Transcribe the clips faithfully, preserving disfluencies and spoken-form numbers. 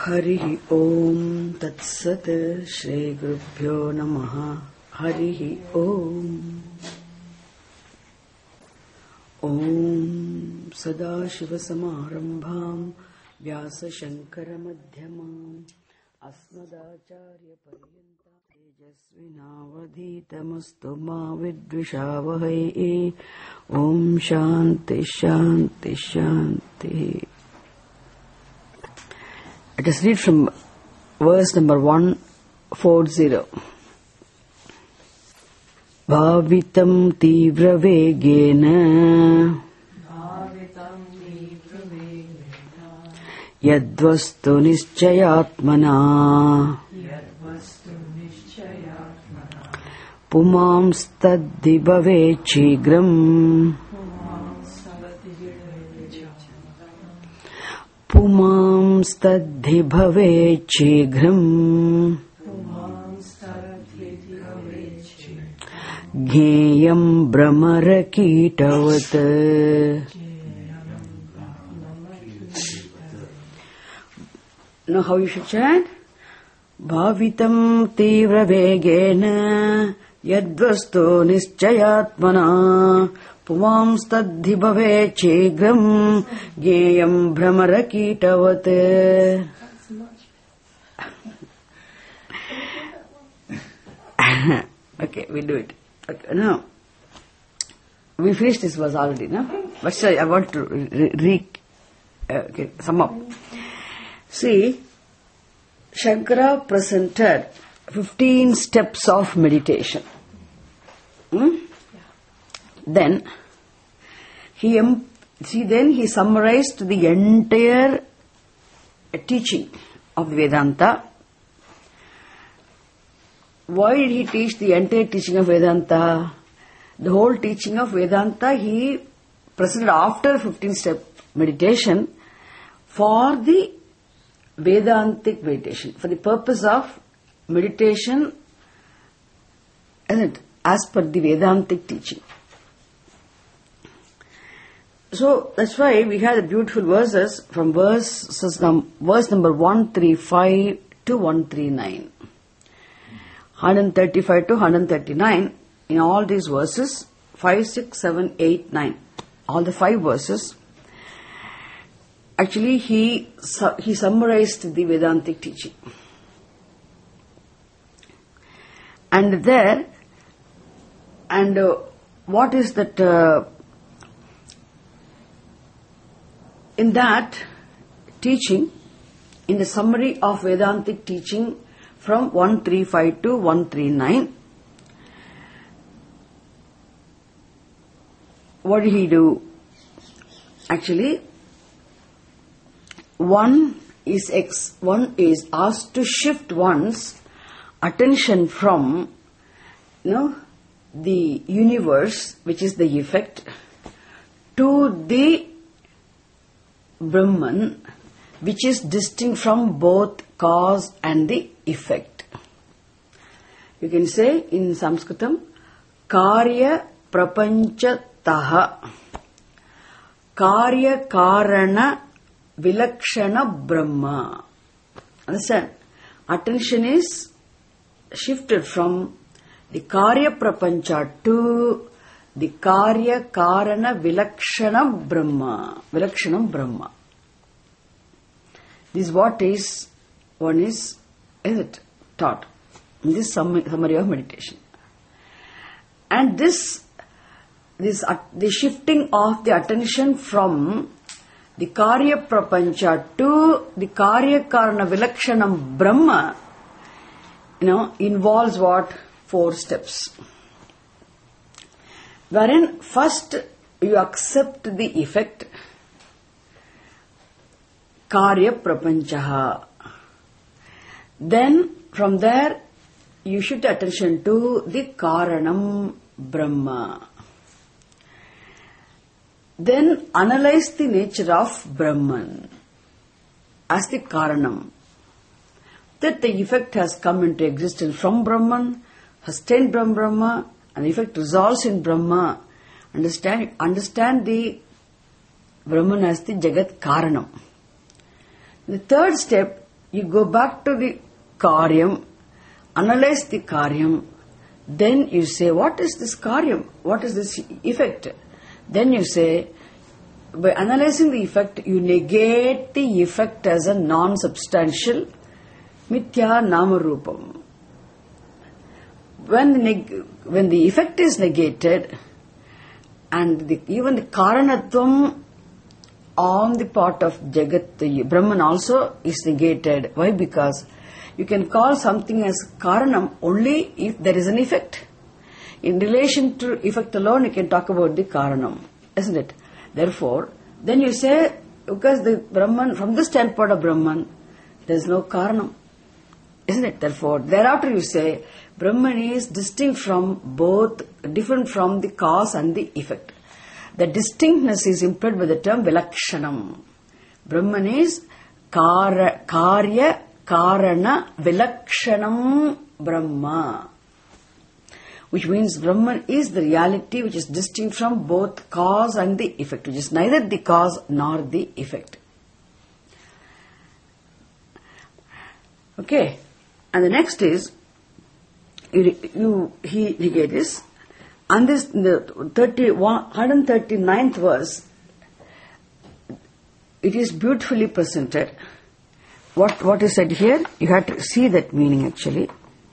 Harihi Om Tat Sat Shri Gurubhyo Namaha Harihi Om Om Sadashiva Samarambham Vyasa Shankara Madhyamam Asmadacharya Paryanta Tejasvinavadhitamastu Ma Vidvishavahai Om Shanti Shanti Shanti. Let us read from verse number one forty. Bhavitam tivra vegena Yadvastu nischayatmana Pumamstadhi bhave chigram Pumamstadhi bhave chigram Gheyam brahmara kitavat. Know how you should chant? Bhavitam tivra vegena yadvastu nischayatmana Pumamstadhi bhave chigram Gheyam brahmara kitavat. Okay, we do it. Okay, now, we finished this verse already, no? But still, I want to re, re uh, okay, sum up. See, Shankara presented fifteen steps of meditation. Hmm? Then, he see then he summarized the entire teaching of Vedanta. Why did he teach the entire teaching of Vedanta? The whole teaching of Vedanta he presented after fifteen step meditation for the Vedantic meditation, for the purpose of meditation, isn't it, as per the Vedantic teaching. So that's why we had the beautiful verses from verses num, verse number one thirty-five to one thirty-nine. one thirty-five to one thirty-nine, in all these verses, five, six, seven, eight, nine, all the five verses, actually he he summarized the Vedantic teaching. And there, and uh, what is that, uh, in that teaching, in the summary of Vedantic teaching, from one thirty-five to one thirty-nine, what did he do? Actually, one is ex, one is asked to shift one's attention from, you know, the universe, which is the effect, to the Brahman, which is distinct from both cause and the effect. You can say in Sanskritam, Karya prapancha taha Karya karana vilakshana brahma. Understand? Attention is shifted from the Karya prapancha to the Karya karana vilakshana brahma. Vilakshana brahma. This is what is one is, is it taught in this summary of meditation. And this, this uh, the shifting of the attention from the Karya Prapancha to the Karya Karana Vilakshanam Brahma, you know, involves what? Four steps. Wherein first you accept the effect, Karya Prapanchaha. Then from there you shift attention to the Karanam Brahma. Then analyze the nature of Brahman as the Karanam. That the effect has come into existence from Brahman, sustained from Brahma, and the effect resolves in Brahma. Understand, understand the Brahman as the Jagat Karanam. The third step, you go back to the karyam, analyze the karyam, then you say, what is this karyam? What is this effect? Then you say, by analyzing the effect, you negate the effect as a non-substantial mithya nama rupam. When the, neg- when the effect is negated, and the, even the karanatvam on the part of Jagat, the Brahman also is negated. Why? Because you can call something as karanam only if there is an effect. In relation to effect alone, you can talk about the karanam, isn't it? Therefore, then you say, because the Brahman, from the standpoint of Brahman, there is no karanam, isn't it? Therefore, thereafter you say, Brahman is distinct from both, different from the cause and the effect. The distinctness is implied by the term vilakshanam. Brahman is kara, karya karana vilakshanam Brahma, which means Brahman is the reality which is distinct from both cause and the effect, which is neither the cause nor the effect. Okay, and the next is, you, you he negate this, and this, the thirty, one hundred thirty-ninth verse, it is beautifully presented. What, what is said here, you have to see that meaning actually.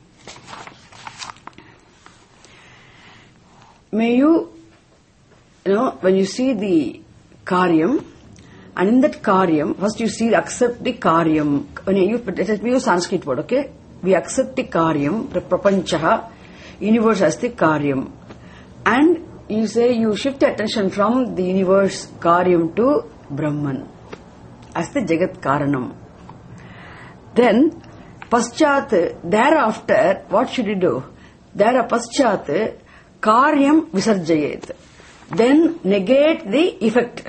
May you, you know, when you see the karyam, and in that karyam, first you see, accept the karyam. When you use, let me use Sanskrit word, okay? We accept the karyam, the prapanchaha, universe as the karyam. And you say, you shift the attention from the universe karyam to Brahman as the Jagat Karanam. Then, paschat, thereafter, what should you do? There paschat, karyam visarjayet. Then negate the effect.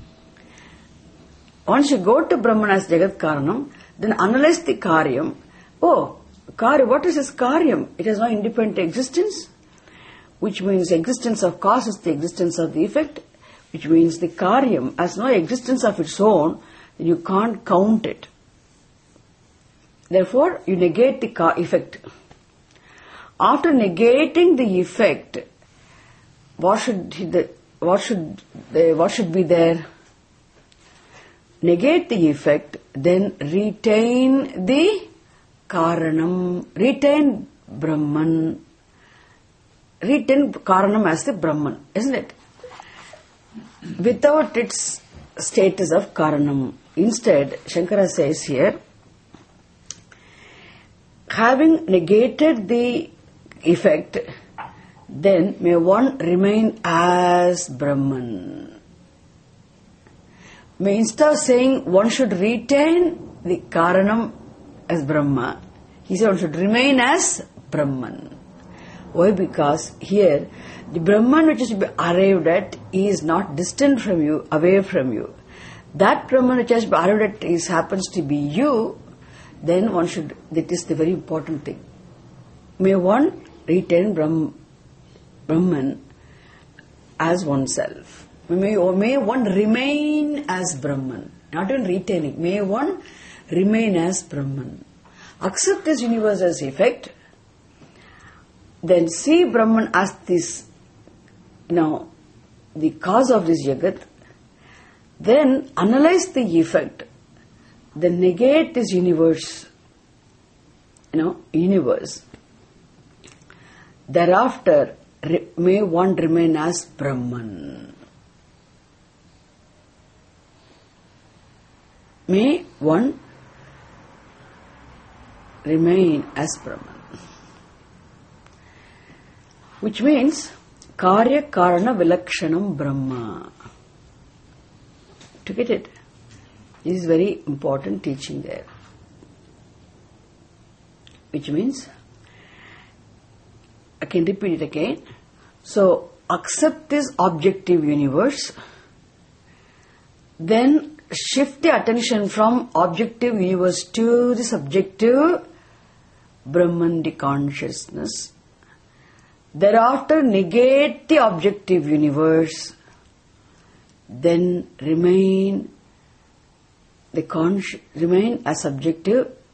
Once you go to Brahman as Jagat Karanam, then analyze the karyam. Oh, karya, what is this karyam? It has no independent existence, which means the existence of cause is the existence of the effect, which means the karyam has no existence of its own, then you can't count it. Therefore, you negate the ka- effect. After negating the effect, what should the, what should the, what should be there? Negate the effect, then retain the karanam, retain Brahman, retain karanam as the Brahman, isn't it? Without its status of karanam. Instead, Shankara says here, having negated the effect, then may one remain as Brahman. May instead of saying one should retain the karanam as Brahma, he said one should remain as Brahman. Why? Because here, the Brahman which is to be arrived at is not distant from you, away from you. That Brahman which has to be arrived at is happens to be you, then one should, that is the very important thing. May one retain Brahm, Brahman as oneself. May, or may one remain as Brahman. Not even retaining. May one remain as Brahman. Accept this universe as effect. Then see Brahman as this, now, the cause of this Jagat. Then analyze the effect. Then negate this universe, you know, universe. Thereafter, re- may one remain as Brahman. May one remain as Brahman. Which means, Karya Karana Vilakshanam Brahma. To get it? This is very important teaching there. Which means, I can repeat it again. So, accept this objective universe, then shift the attention from objective universe to the subjective Brahman, the consciousness. Thereafter, negate the objective universe, then remain the consci- remain as subjective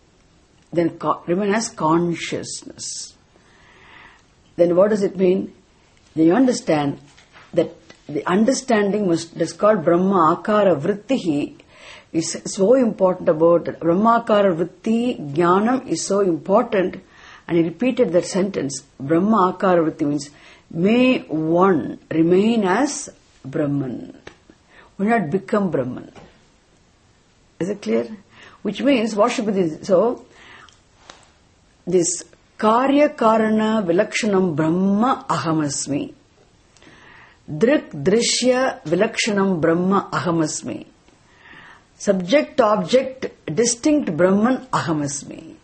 then co- remain as consciousness. Then what does it mean? Then you understand that the understanding must, that's called Brahma Akara Vrittihi, is so important about that. Brahma Akara Vritti, Jnanam is so important, and he repeated that sentence. Brahma Akara Vritti means, may one remain as Brahman, will not become Brahman. Is it clear? Which means, what should be this? So, this Karya Karana Vilakshanam Brahma Ahamasmi. Drik Drishya Vilakshanam Brahma Ahamasmi. Subject object distinct Brahman Ahamasmi.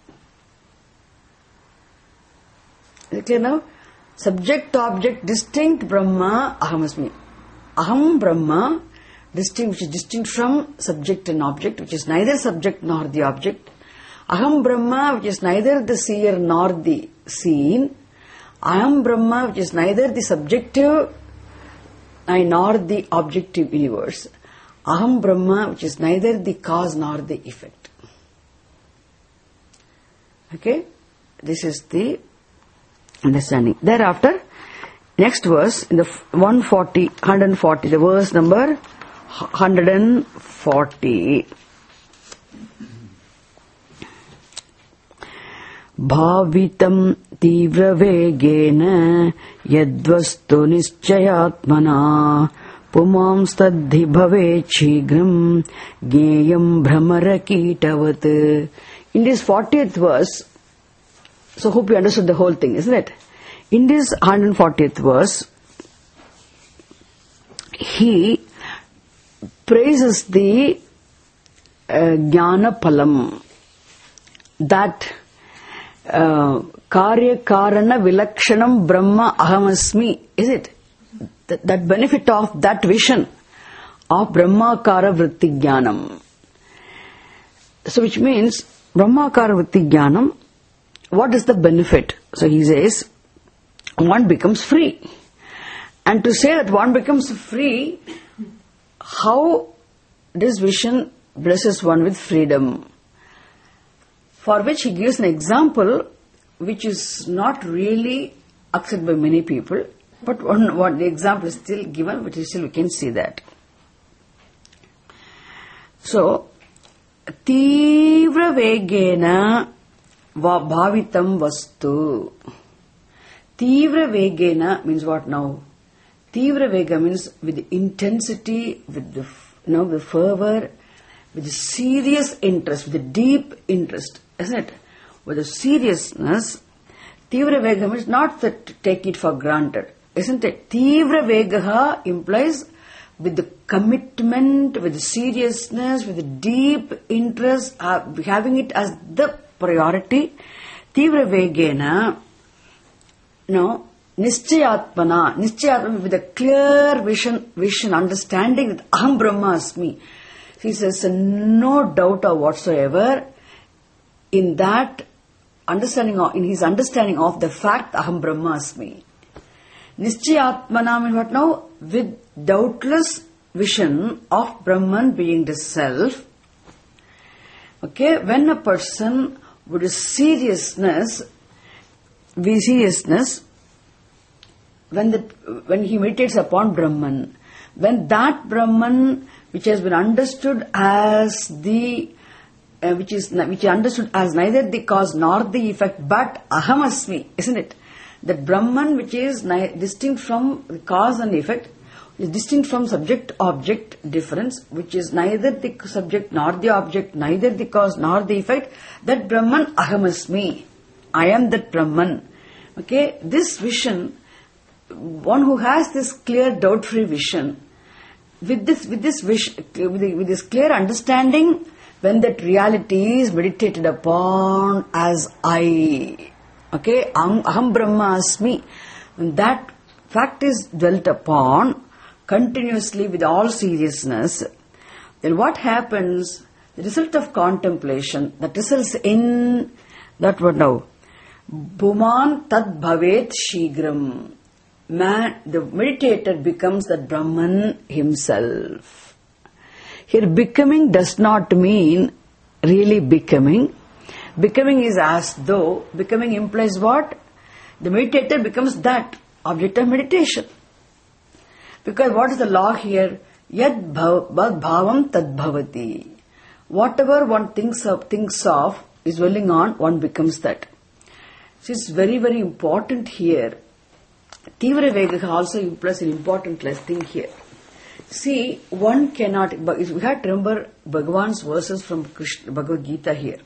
Is it clear now? Subject object distinct Brahma Ahamasmi. Aham Brahma, distinct, which is distinct from subject and object, which is neither subject nor the object. Aham Brahma, which is neither the seer nor the seen. Aham Brahma, which is neither the subjective nor the objective universe. Aham Brahma, which is neither the cause nor the effect. Okay? This is the understanding. Thereafter, next verse, in the one forty, one forty, the verse number one forty. Bhavitam tivra vegena yadvastu nischayatmana pumam stadhi bhave chigram geyam bhramara kitavat. In this fortieth verse, so hope you understood the whole thing, isn't it? In this one fortieth verse, he praises the uh, Jnana Palam, that uh, Karya Karana Vilakshanam Brahma Ahamasmi, is it? That, that benefit of that vision of Brahmakara Vritti Jnanam. So which means, Brahmakara Vritti Jnanam, what is the benefit? So he says, one becomes free. And to say that one becomes free, how this vision blesses one with freedom? For which he gives an example which is not really accepted by many people, but one, what the example is still given, but still we can see that. So, Tivra Vegena Bhavitam Vastu. Tivra Vegena means what now? Tivra Vega means with the intensity, with the, you know, the fervor, with the serious interest, with the deep interest, isn't it? With the seriousness. Tivra Vega means not that take it for granted, isn't it? Tivra Vegaha implies with the commitment, with the seriousness, with the deep interest, uh, having it as the priority. Tivra Vegena, no, Nischayatmana, Nischayatmana with a clear vision, vision, understanding that Aham Brahma Asmi. He says, no doubt or whatsoever in that understanding of, in his understanding of the fact Aham Brahma Asmi. Nischayatmana means what now? With doubtless vision of Brahman being the self. Okay, when a person with a seriousness, with seriousness, when the when he meditates upon Brahman, when that Brahman which has been understood as the uh, which is which is understood as neither the cause nor the effect, but Aham Asmi, isn't it? That Brahman which is ni- distinct from the cause and effect, is distinct from subject-object difference, which is neither the subject nor the object, neither the cause nor the effect, that Brahman Aham Asmi, I am that Brahman. Okay, this vision, one who has this clear doubt-free vision, with this with this wish, with, the, with this clear understanding, when that reality is meditated upon as I, okay, Aham Brahma Asmi, when that fact is dwelt upon continuously with all seriousness, then what happens? The result of contemplation, that results in that what now? Bhuman tad bhavet shigram. Man, the meditator becomes that Brahman himself. Here becoming does not mean really becoming. Becoming is as though, becoming implies what? The meditator becomes that object of meditation. Because what is the law here? Yad bhavam tad bhavati. Whatever one thinks of, thinks of is dwelling on, one becomes that. So it's very, very important here. Tivra Vega also implies an important thing here. See, one cannot, we have to remember Bhagavan's verses from Krishna, Bhagavad Gita here.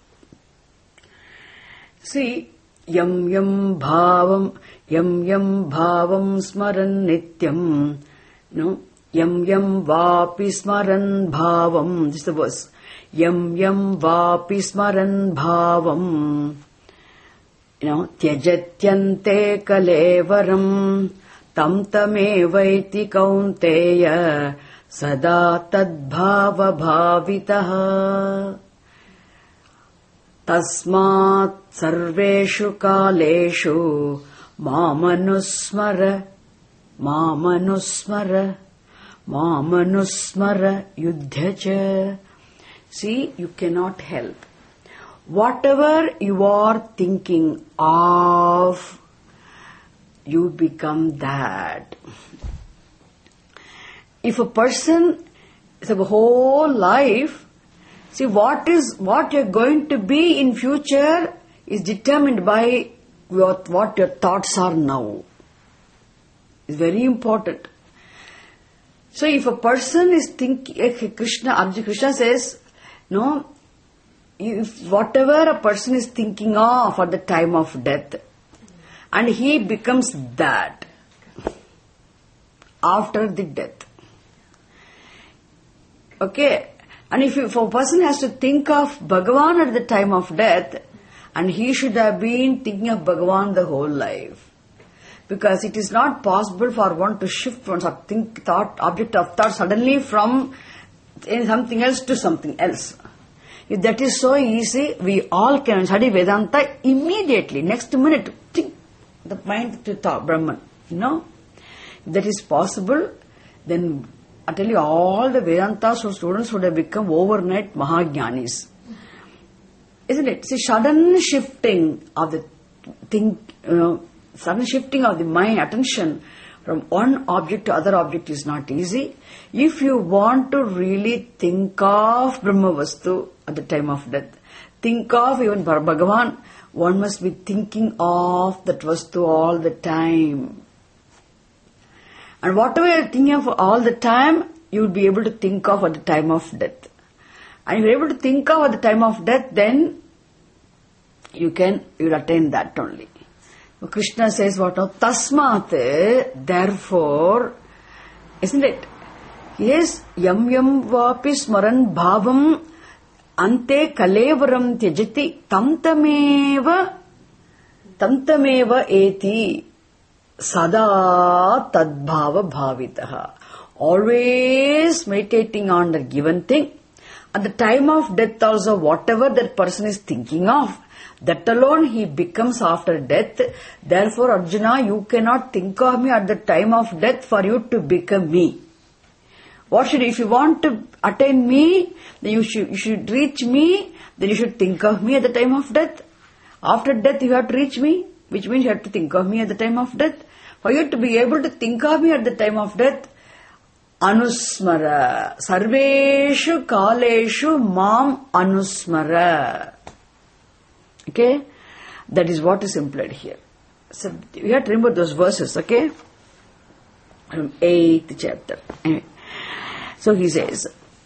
See, yam yam bhavam, yam yam bhavam smaran nityam, no, yam yam vapi smaran bhavam, this is the verse, yam yam vapi smaran bhavam, you know, tyajatyante kalevaram, tam tamevaiti kaunteya, sada tadbhava bhavitaha. Tasmat sarveshu kaleshu mamanusmara mamanusmara mamanusmara yuddhacha. See, you cannot help. Whatever you are thinking of, you become that. If a person is a whole life, see, what is what you're going to be in future is determined by your, what your thoughts are now. It's very important. So if a person is thinking, Krishna, Arjuna Krishna says, no, if whatever a person is thinking of at the time of death, and he becomes that after the death. Okay? And if, if a person has to think of Bhagavan at the time of death, and he should have been thinking of Bhagavan the whole life. Because it is not possible for one to shift one's think, thought, object of thought suddenly from something else to something else. If that is so easy, we all can study Vedanta immediately, next minute, think the mind to thought, Brahman. You know? If that is possible, then I tell you, all the Vedanta students would have become overnight Mahajnanis. Isn't it? See, sudden shifting of the think, you know, sudden shifting of the mind, attention from one object to other object is not easy. If you want to really think of Brahmavastu at the time of death, think of even Bhagavan, one must be thinking of that Vastu all the time. And whatever you are thinking of all the time, you will be able to think of at the time of death. And if you are able to think of at the time of death, then you can, you will attain that only. So Krishna says what now? Tasmat, therefore, isn't it? Yes, yam yam vapi smaran bhavam ante kalevaram tyajati tamtameva tamtameva eti sada tadbhava bhavitaha. Always meditating on the given thing. At the time of death also, whatever that person is thinking of, that alone he becomes after death. Therefore, Arjuna, you cannot think of me at the time of death for you to become me. What should, if you want to attain me, then you should, you should reach me, then you should think of me at the time of death. After death you have to reach me, which means you have to think of me at the time of death. For you to be able to think of me at the time of death, anusmara, sarveshu kaleshu mam anusmara. Okay? That is what is implied here. So you have to remember those verses, okay? From eighth chapter. Anyway. So he says,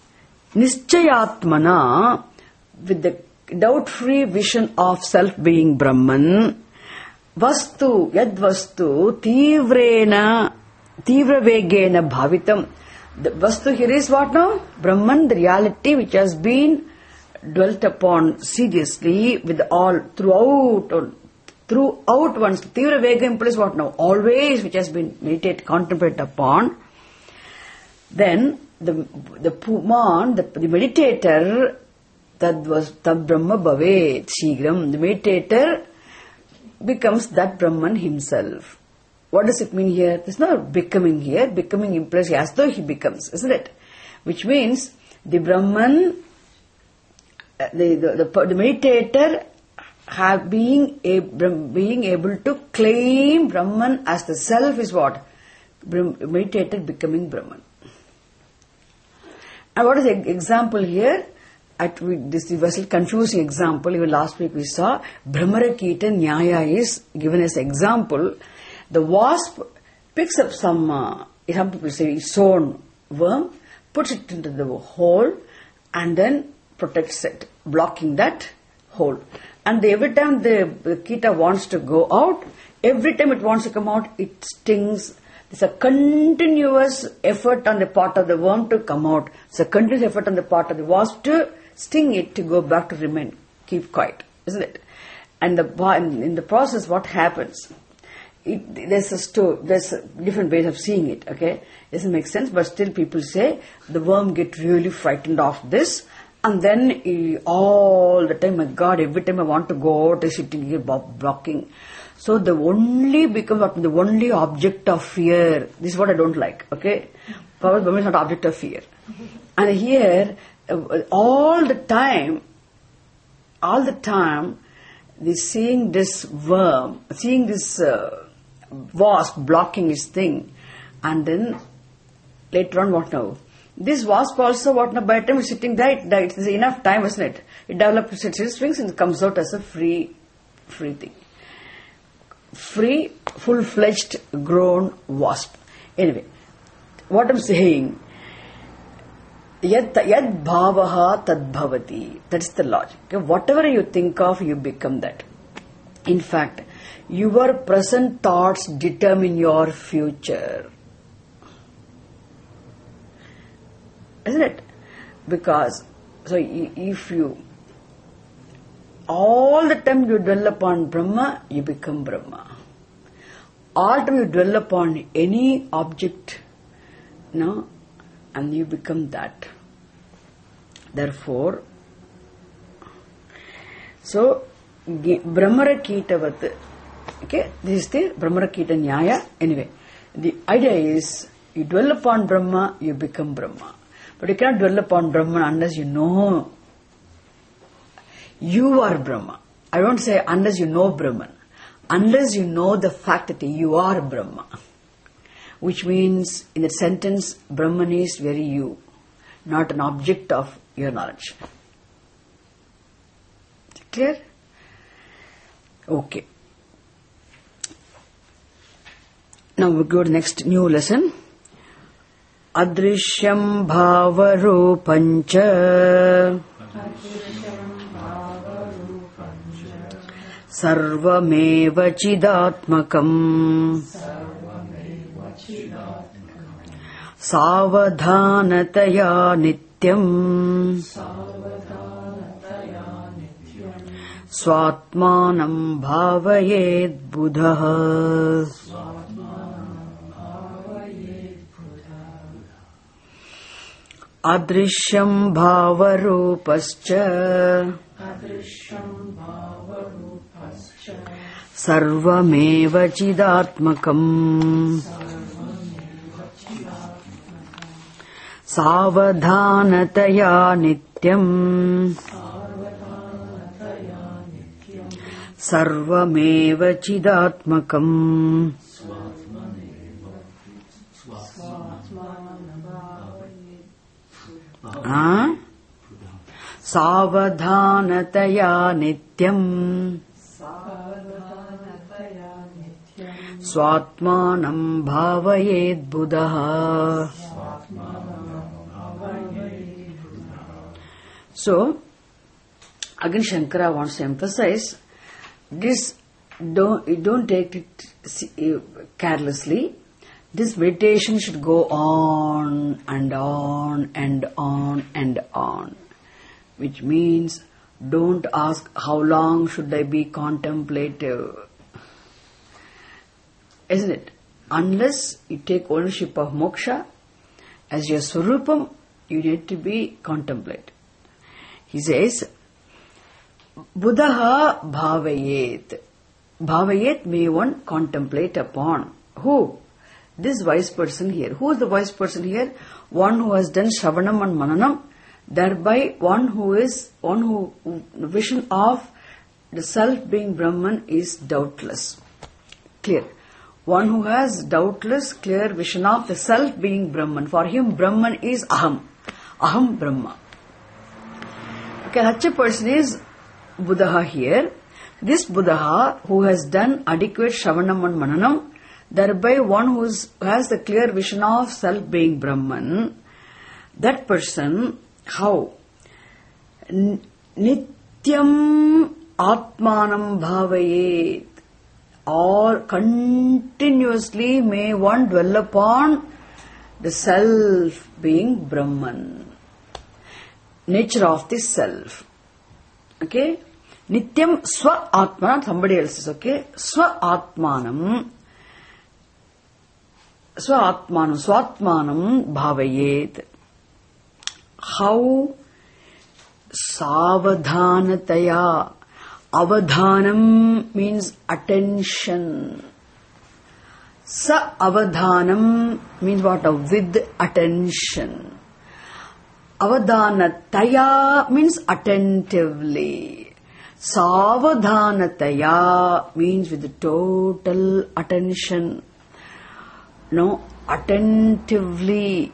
Nischayatmana, with the doubt-free vision of self being Brahman, Vastu, Yad Vastu, Tivrena, Tivravegena Bhavitam. The Vastu here is what now? Brahman, the reality which has been dwelt upon seriously with all, throughout, or throughout one's Tivravega implies what now? Always, which has been meditated, contemplated upon. Then, the the Puman, the, the meditator, Tad was Tad Brahma Bhavet, Shigram, the meditator becomes that Brahman himself. What does it mean here? There's no becoming here. Becoming implies as though he becomes, isn't it? Which means the Brahman uh, the, the, the, the meditator have being, a, being able to claim Brahman as the self is what? Meditator becoming Brahman. And what is the example here? At we, this was a confusing example. Even last week we saw Brahmarakita Nyaya is given as example. The wasp picks up some, uh, some people say its own worm, puts it into the hole, and then protects it, blocking that hole. And every time the, the kita wants to go out, every time it wants to come out, it stings. There's a continuous effort on the part of the worm to come out. It's a continuous effort on the part of the wasp to sting it to go back to remain, keep quiet, isn't it? And the in the process, what happens? It, there's a sto- there's a different ways of seeing it. Okay, doesn't make sense, but still people say the worm get really frightened of this, and then he, all the time, my God, every time I want to go out, is sitting here blocking. So the only becomes the only object of fear. This is what I don't like. Okay, power Brahman is not object of fear, and here uh, all the time, all the time, they seeing this worm, seeing this uh, wasp blocking his thing, and then later on, what now? This wasp also, what now? By the time it's sitting there, it, it's enough time, isn't it? It develops its wings and comes out as a free, free thing. Free, full-fledged, grown wasp. Anyway, what I'm saying, yad, yad bhavaha tad bhavati. That's the logic. Okay? Whatever you think of, you become that. In fact, your present thoughts determine your future. Isn't it? Because, so if you all the time you dwell upon Brahma, you become Brahma. All the time you dwell upon any object, no, and you become that. Therefore, so Brahmarakitavat, okay, this is the Brahmarakita Nyaya. Anyway, the idea is you dwell upon Brahma, you become Brahma. But you cannot dwell upon Brahman unless you know you are Brahma. I don't say unless you know Brahman. Unless you know the fact that you are Brahma. Which means, in that sentence, Brahman is very you, not an object of your knowledge. Clear? Okay. Now we go to the next new lesson. Adrishyam bhavarupancha Sarvameva chidatmakam Savadhanataya nityam Swatmanam bhavayed buddha. Adrishyam bhavarupascha Sarvameva chidatmakam Savadhanataya nityam Sarvameva chidatmakam Ah? Savadhanataya nityam Swatmanam bhavayed buddha. So, again Shankara wants to emphasize this, don't, you don't take it carelessly. This meditation should go on and on and on and on. Which means, don't ask how long should I be contemplative. Isn't it? Unless you take ownership of moksha as your swarupam, you need to be contemplative. He says, Buddha bhavayet. Bhavayet may one contemplate upon. Who? This wise person here. Who is the wise person here? One who has done Shravanam and Mananam, Thereby one who is, one who, vision of the self being Brahman is doubtless. Clear. One who has doubtless clear vision of the self being Brahman. For him Brahman is Aham. Aham Brahma. Okay, such a person is Buddha here. This Buddha who has done adequate Shravanam and Mananam, thereby one who has the clear vision of self being Brahman, that person, how? Nityam Atmanam Bhavayet, or continuously may one dwell upon the self being Brahman, nature of the self. Okay? Nityam Swa Atmanam, somebody else is okay. Swa Atmanam, Swa Atmanam, Swatmanam Bhavayet. How? Savadhanataya. Avadhanam means attention. Sa avadhanam means what? With attention. Avadhanataya means attentively. Savadhanataya means with total attention. No, attentively,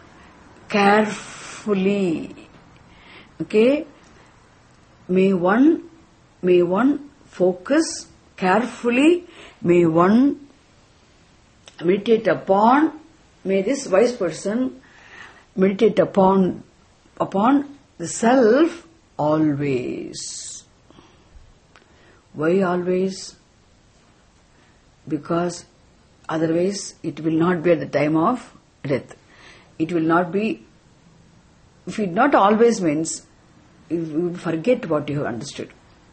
carefully. Okay? May one, may one focus carefully, may one meditate upon, may this wise person meditate upon, upon the self always. Why always? Because otherwise it will not be at the time of death. It will not be, if it not always means, you will forget what you have understood.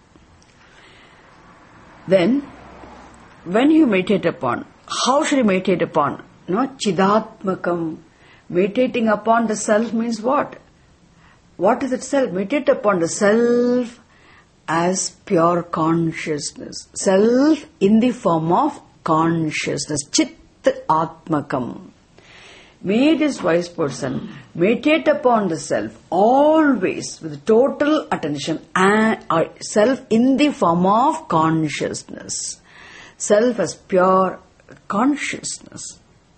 Then, when you meditate upon, how should you meditate upon? No, Chidatmakam. Meditating upon the self means what? What is it self? Meditate upon the self as pure consciousness. Self in the form of consciousness. Chit Atmakam. May this wise person meditate upon the self always with total attention, and uh, self in the form of consciousness. Self as pure consciousness.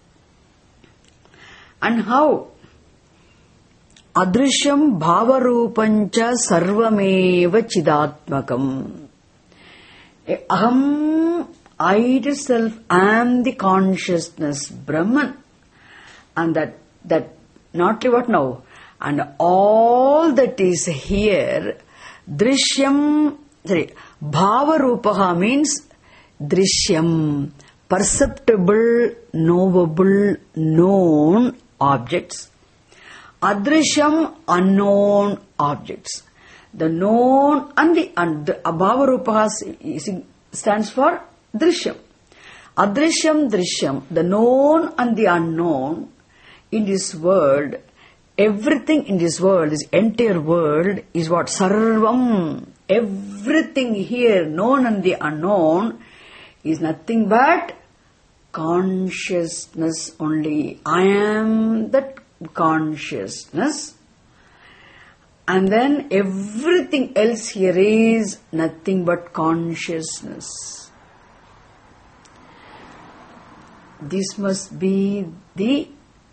And how? Adrishyam bhavarupancha sarvameva chidatmakam. Aham, I itself am the consciousness, Brahman. And that, that, not what now? And all that is here, drishyam, sorry, bhavarupaha means drishyam, perceptible, knowable, known objects. Adrishyam, unknown objects. The known and the, and the bhavarupaha stands for drishyam. Adrishyam, drishyam, the known and the unknown. In this world, everything in this world, this entire world is what? Sarvam. Everything here, known and the unknown, is nothing but consciousness only. I am that consciousness. And then everything else here is nothing but consciousness. This must be the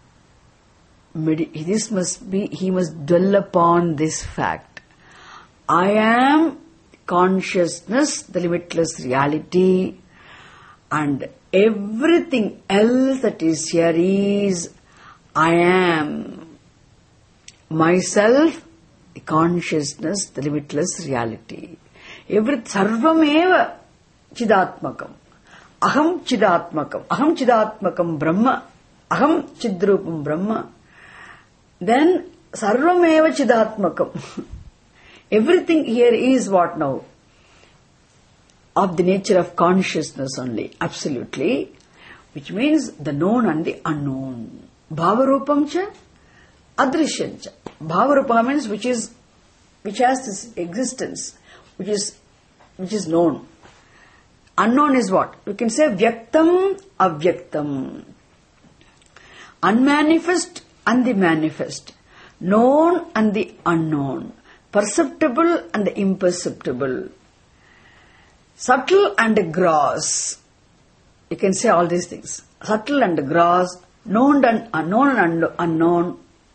This must be, he must dwell upon this fact. I am consciousness, the limitless reality, and everything else that is here is I am myself, consciousness, the limitless reality. Every sarvameva chidatmakam. Aham chidatmakam. Aham chidatmakam Brahma. Aham chidrupam Brahma. Then, sarvameva chidatmakam. Everything here is what now? Of the nature of consciousness only. Absolutely. Which means the known and the unknown. Bhavarupam cha, adrishyam cha. Bhavarupam means which is, which has this existence, which is, which is known. Unknown is what? You can say vyaktam, avyaktam. Unmanifest and the manifest. known and the unknown, perceptible and the imperceptible, subtle and gross. You can say all these things. Subtle and gross, known and unknown and unknown.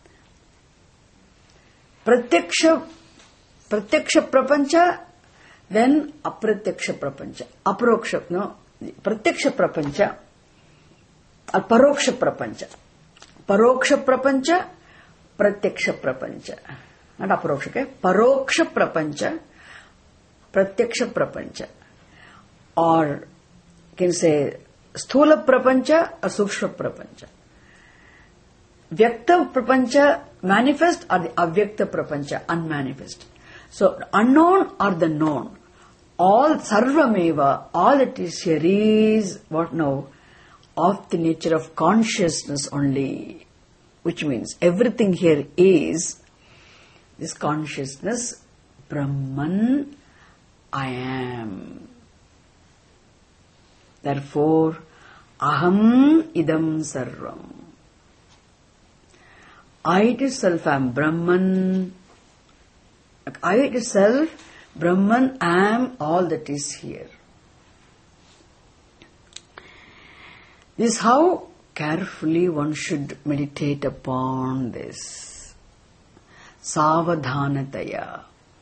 Pratyaksha, pratyaksha prapancha, then apratyaksha prapancha. Aparoksha, no, pratyaksha prapancha, or paroksha prapancha. Paroksha prapancha, pratyaksha prapancha. Not aparoksha, okay? Paroksha prapancha, pratyaksha prapancha. Or you can say sthula prapancha or sukshma prapancha. Vyakta prapancha, manifest, or the avyakta prapancha, unmanifest. So unknown or the known. All sarvameva, all that is here is what now? Of the nature of consciousness only. Which means everything here is this consciousness, Brahman, I am. Therefore, aham idam sarvam. I itself am Brahman. I itself, Brahman, am all that is here. This is how carefully one should meditate upon this. Savadhanataya.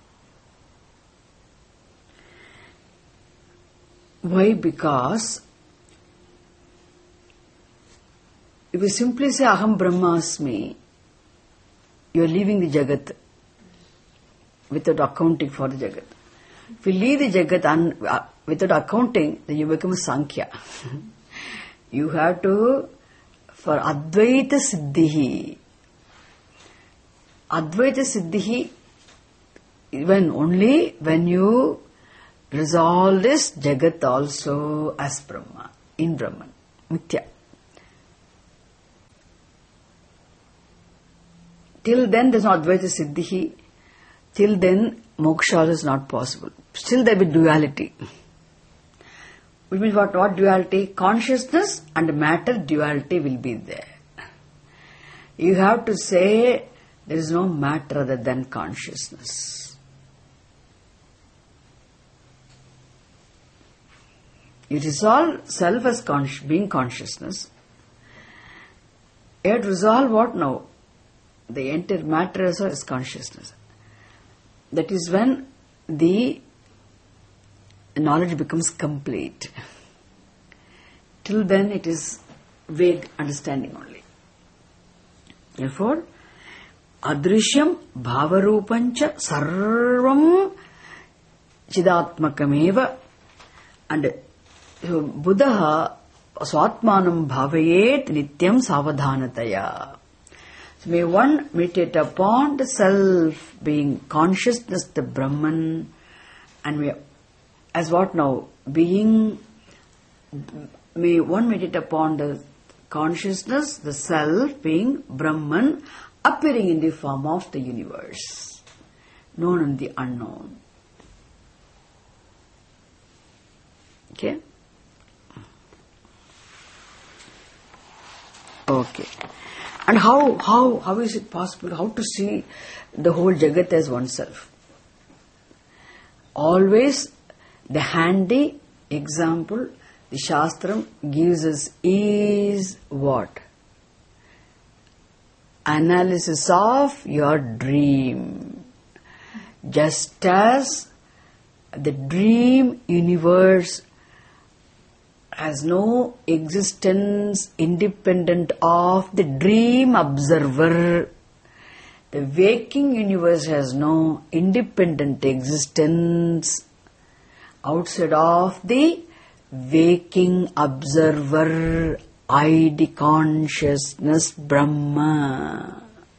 Why? Because if you simply say Aham Brahmasmi, you are leaving the Jagat without accounting for the Jagat. If you leave the Jagat un, uh, without accounting, then you become a Sankhya. You have to, for Advaita Siddhihi, Advaita Siddhihi, when only when you resolve this Jagat also as Brahma, in Brahman, Mithya. Till then there is no Advaita Siddhihi, till then moksha is not possible. Still there will be duality. Which means what, what duality? Consciousness and matter duality will be there. You have to say there is no matter other than consciousness. You resolve self as consci- being consciousness. Yet resolve what now? The entire matter is consciousness. That is when the knowledge becomes complete. Till then it is vague understanding only. Therefore, adrishyam bhavarupancha sarvam chidatmakameva, and Buddha swatmanam bhavayet nityam savadhanataya. So may one meditate upon the self being consciousness, the Brahman, and may, as what now? Being, may one meditate upon the consciousness, the self being Brahman, appearing in the form of the universe, known and the unknown. Okay? Okay. And how, how, how is it possible? How to see the whole Jagat as oneself? Always the handy example the Shastram gives us is what? Analysis of your dream. Just as the dream universe has no existence independent of the dream observer, the waking universe has no independent existence outside of the waking observer, I D consciousness, Brahma.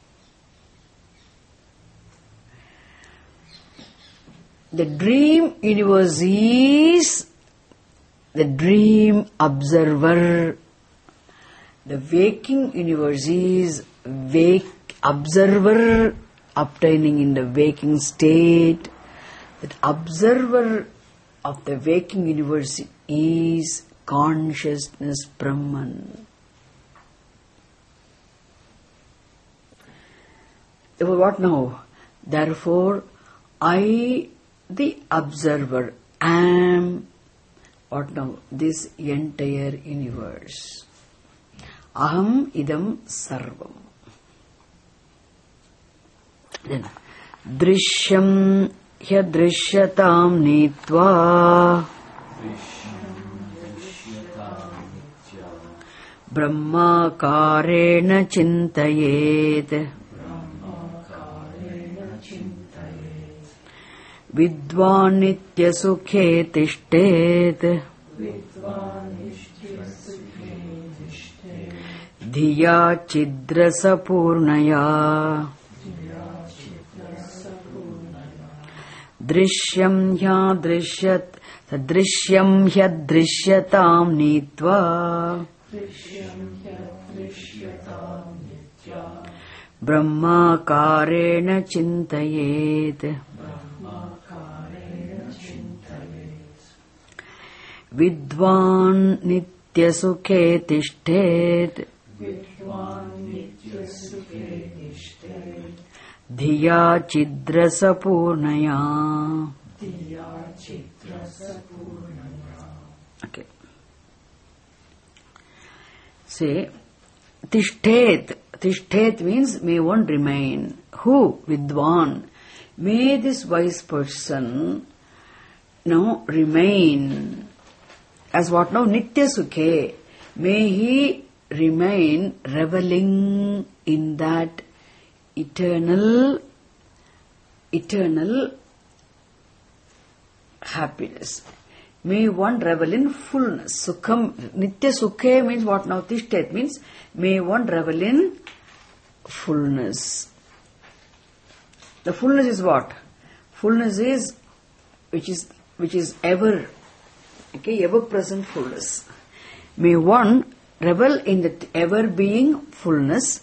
The dream universe is the dream observer. The waking universe is wake observer obtaining in the waking state. That observer of the waking universe is consciousness, Brahman. What now? Therefore, I, the observer, am, what now? This entire universe. Aham idam sarvam. Then, drishyam hyadrishyatam nitva brahmakarena chintayet vidvan nitya sukhe tishtet dhiya chidrasa purnaya drishyam hya drishyat drishyam hya drishyatam nitva brahmakarena chintayet vidvan nitya sukhe tishtet dhiya chidrasa purnaya. Okay. Say, tishtet. Tishtet means may one remain. Who? Vidvan. May this wise person now remain. As what now? Nitya sukhe. May he remain reveling in that eternal, eternal happiness. May one revel in fullness. Sukham, Nitya Sukhe means what now? Tishtet means may one revel in fullness. The fullness is what? Fullness is, which is, which is ever, okay, ever present fullness. May one revel in that ever being fullness.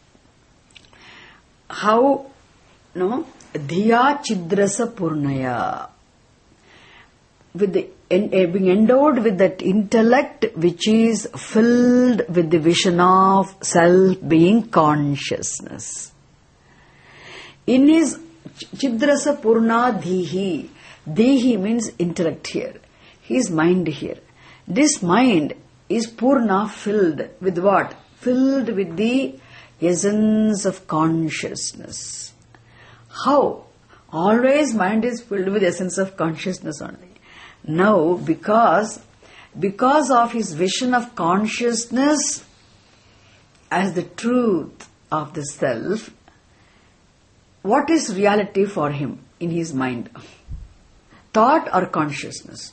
How? No? Dhiya chidrasa purnaya. With the en, uh, being endowed with that intellect which is filled with the vision of self-being consciousness. In his chidrasa purna dhihi, dhihi means intellect here, his mind here. This mind is purna, filled with what? Filled with the essence of consciousness. How? Always mind is filled with the essence of consciousness only. Now, because, because of his vision of consciousness as the truth of the self, what is reality for him in his mind? Thought or consciousness?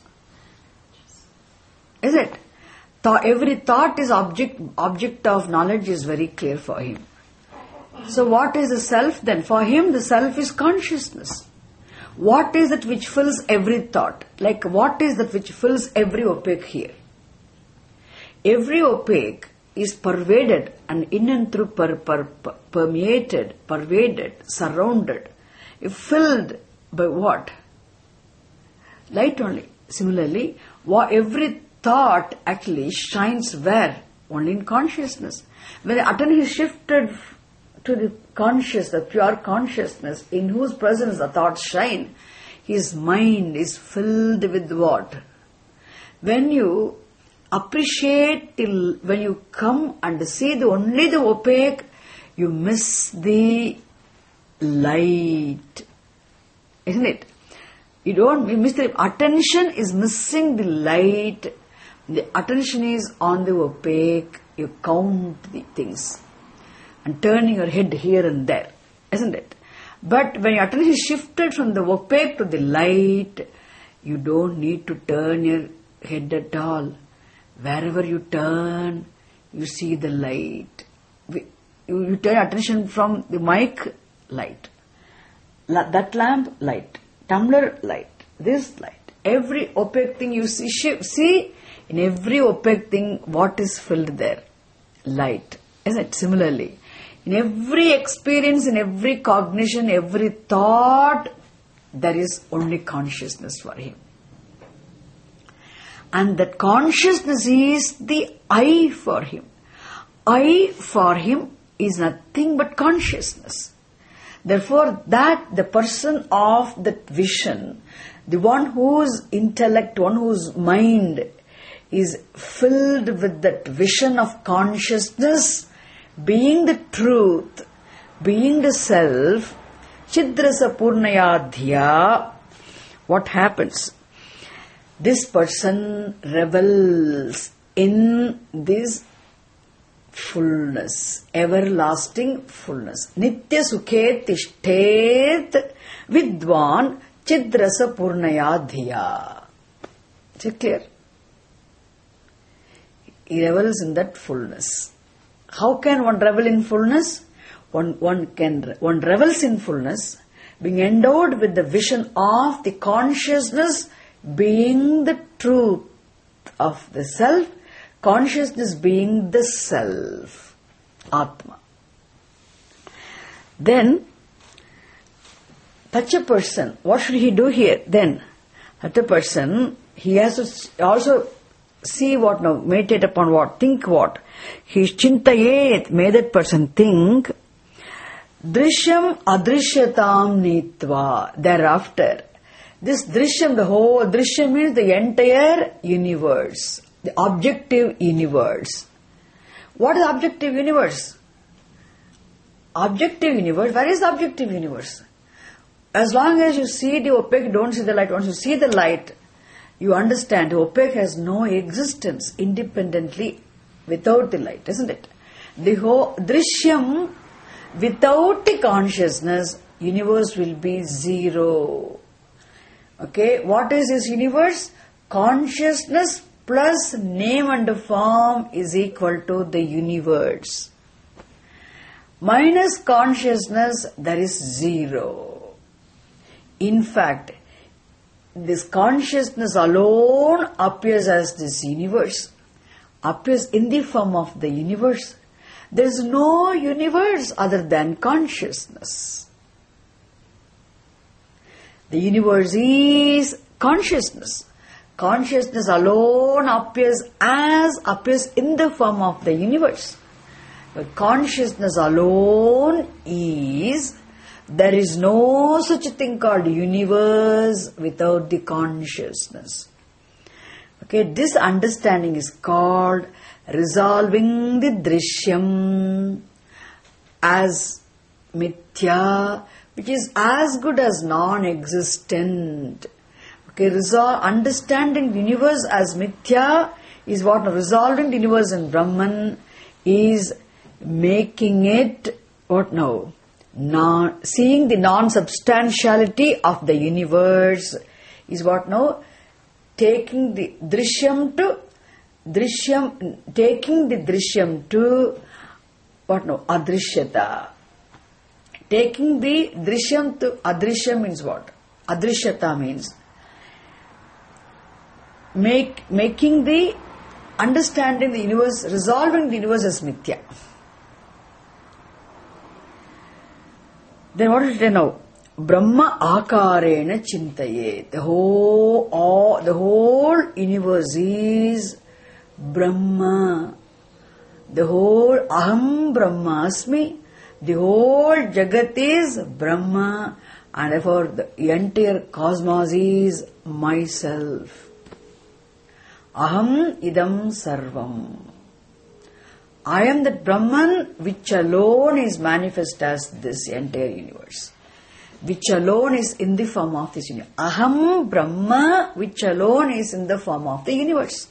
Is it? Th- every thought is object, object of knowledge is very clear for him. So what is the self then? For him the self is consciousness. What is it which fills every thought? Like what is that which fills every opaque here? Every opaque is pervaded and in and through per, per, per, permeated, pervaded, surrounded, filled by what? Light only. Similarly, what, every thought actually shines where? Only in consciousness. When the attention is shifted to the conscious, the pure consciousness in whose presence the thoughts shine, his mind is filled with what? When you appreciate till, when you come and see the only the opaque, you miss the light. Isn't it? You don't you miss the attention is missing the light. The attention is on the opaque. You count the things and turning your head here and there, isn't it? But when your attention is shifted from the opaque to the light, you don't need to turn your head at all. Wherever you turn, you see the light. You, you turn attention from the mic, light. La, that lamp, light. Tumbler, light. This light. Every opaque thing you see, see in every opaque thing, what is filled there? Light. Isn't it? Similarly, in every experience, in every cognition, every thought, there is only consciousness for him. And that consciousness is the I for him. I for him is nothing but consciousness. Therefore, that the person of that vision, the one whose intellect, one whose mind is filled with that vision of consciousness, being the truth, being the self, Chidrasa Purnaya Dhya, what happens? This person revels in this fullness, everlasting fullness. Nitya Sukhe Tishtet Vidwan Chidrasa Purnaya Dhya. Is it clear? He revels in that fullness. How can one revel in fullness? One, one can, one revels in fullness, being endowed with the vision of the consciousness being the truth of the self, consciousness being the self, Atma. Then, such a person, what should he do here? Then, such a person, he has to also see what now, meditate upon what, think what. He chintayet, may that person think, drishyam adrishyatam nitva, thereafter. This drishyam, the whole, drishyam means the entire universe, the objective universe. What is objective universe? Objective universe, where is the objective universe? As long as you see the opaque, you don't see the light. Once you see the light, you understand the opaque has no existence independently without the light, isn't it? The whole drishyam, without the consciousness, universe will be zero. Okay, what is this universe? Consciousness plus name and form is equal to the universe. Minus consciousness, there is zero. In fact, this consciousness alone appears as this universe, appears in the form of the universe. There is no universe other than consciousness. The universe is consciousness. Consciousness alone appears as appears in the form of the universe. But consciousness alone is, there is no such a thing called universe without the consciousness. Okay, this understanding is called resolving the drishyam as mithya, which is as good as non-existent. Okay, resolve, understanding the universe as mithya is what? Resolving the universe in Brahman is making it, what now? Non, seeing the non-substantiality of the universe is what now? Taking the drishyam to, drishyam, taking the drishyam to, what now? Adrishyata. Taking the drishyam to adrishyam means what? Adrishyata means make, making the understanding the universe, resolving the universe as mithya. Then what is it now? Brahma akarena chintaye. The whole, all, the whole universe is Brahma. The whole aham brahmasmi. The whole Jagat is Brahma, and therefore the entire cosmos is myself. Aham idam sarvam. I am that Brahman which alone is manifest as this entire universe, which alone is in the form of this universe. Aham Brahma, which alone is in the form of the universe.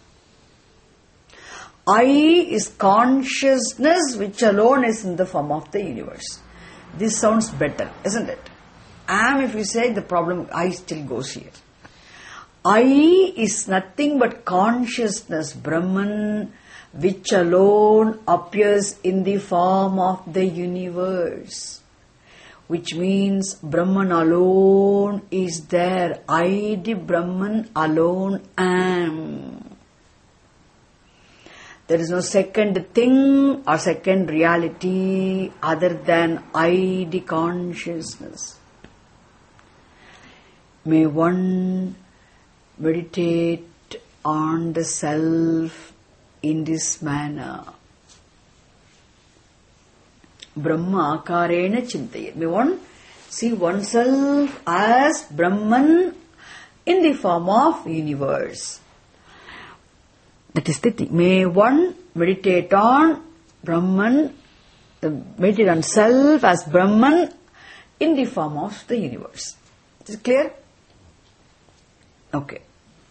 I is consciousness which alone is in the form of the universe. This sounds better, isn't it? Am, if you say, the problem, I still goes here. I is nothing but consciousness, Brahman, which alone appears in the form of the universe. Which means Brahman alone is there. I, the Brahman, alone am. There is no second thing or second reality other than I, the consciousness. May one meditate on the self in this manner. Brahma akarena chintayet. May one see oneself as Brahman in the form of universe. That is the thing. May one meditate on Brahman, meditate on self as Brahman in the form of the universe. Is it clear? Okay.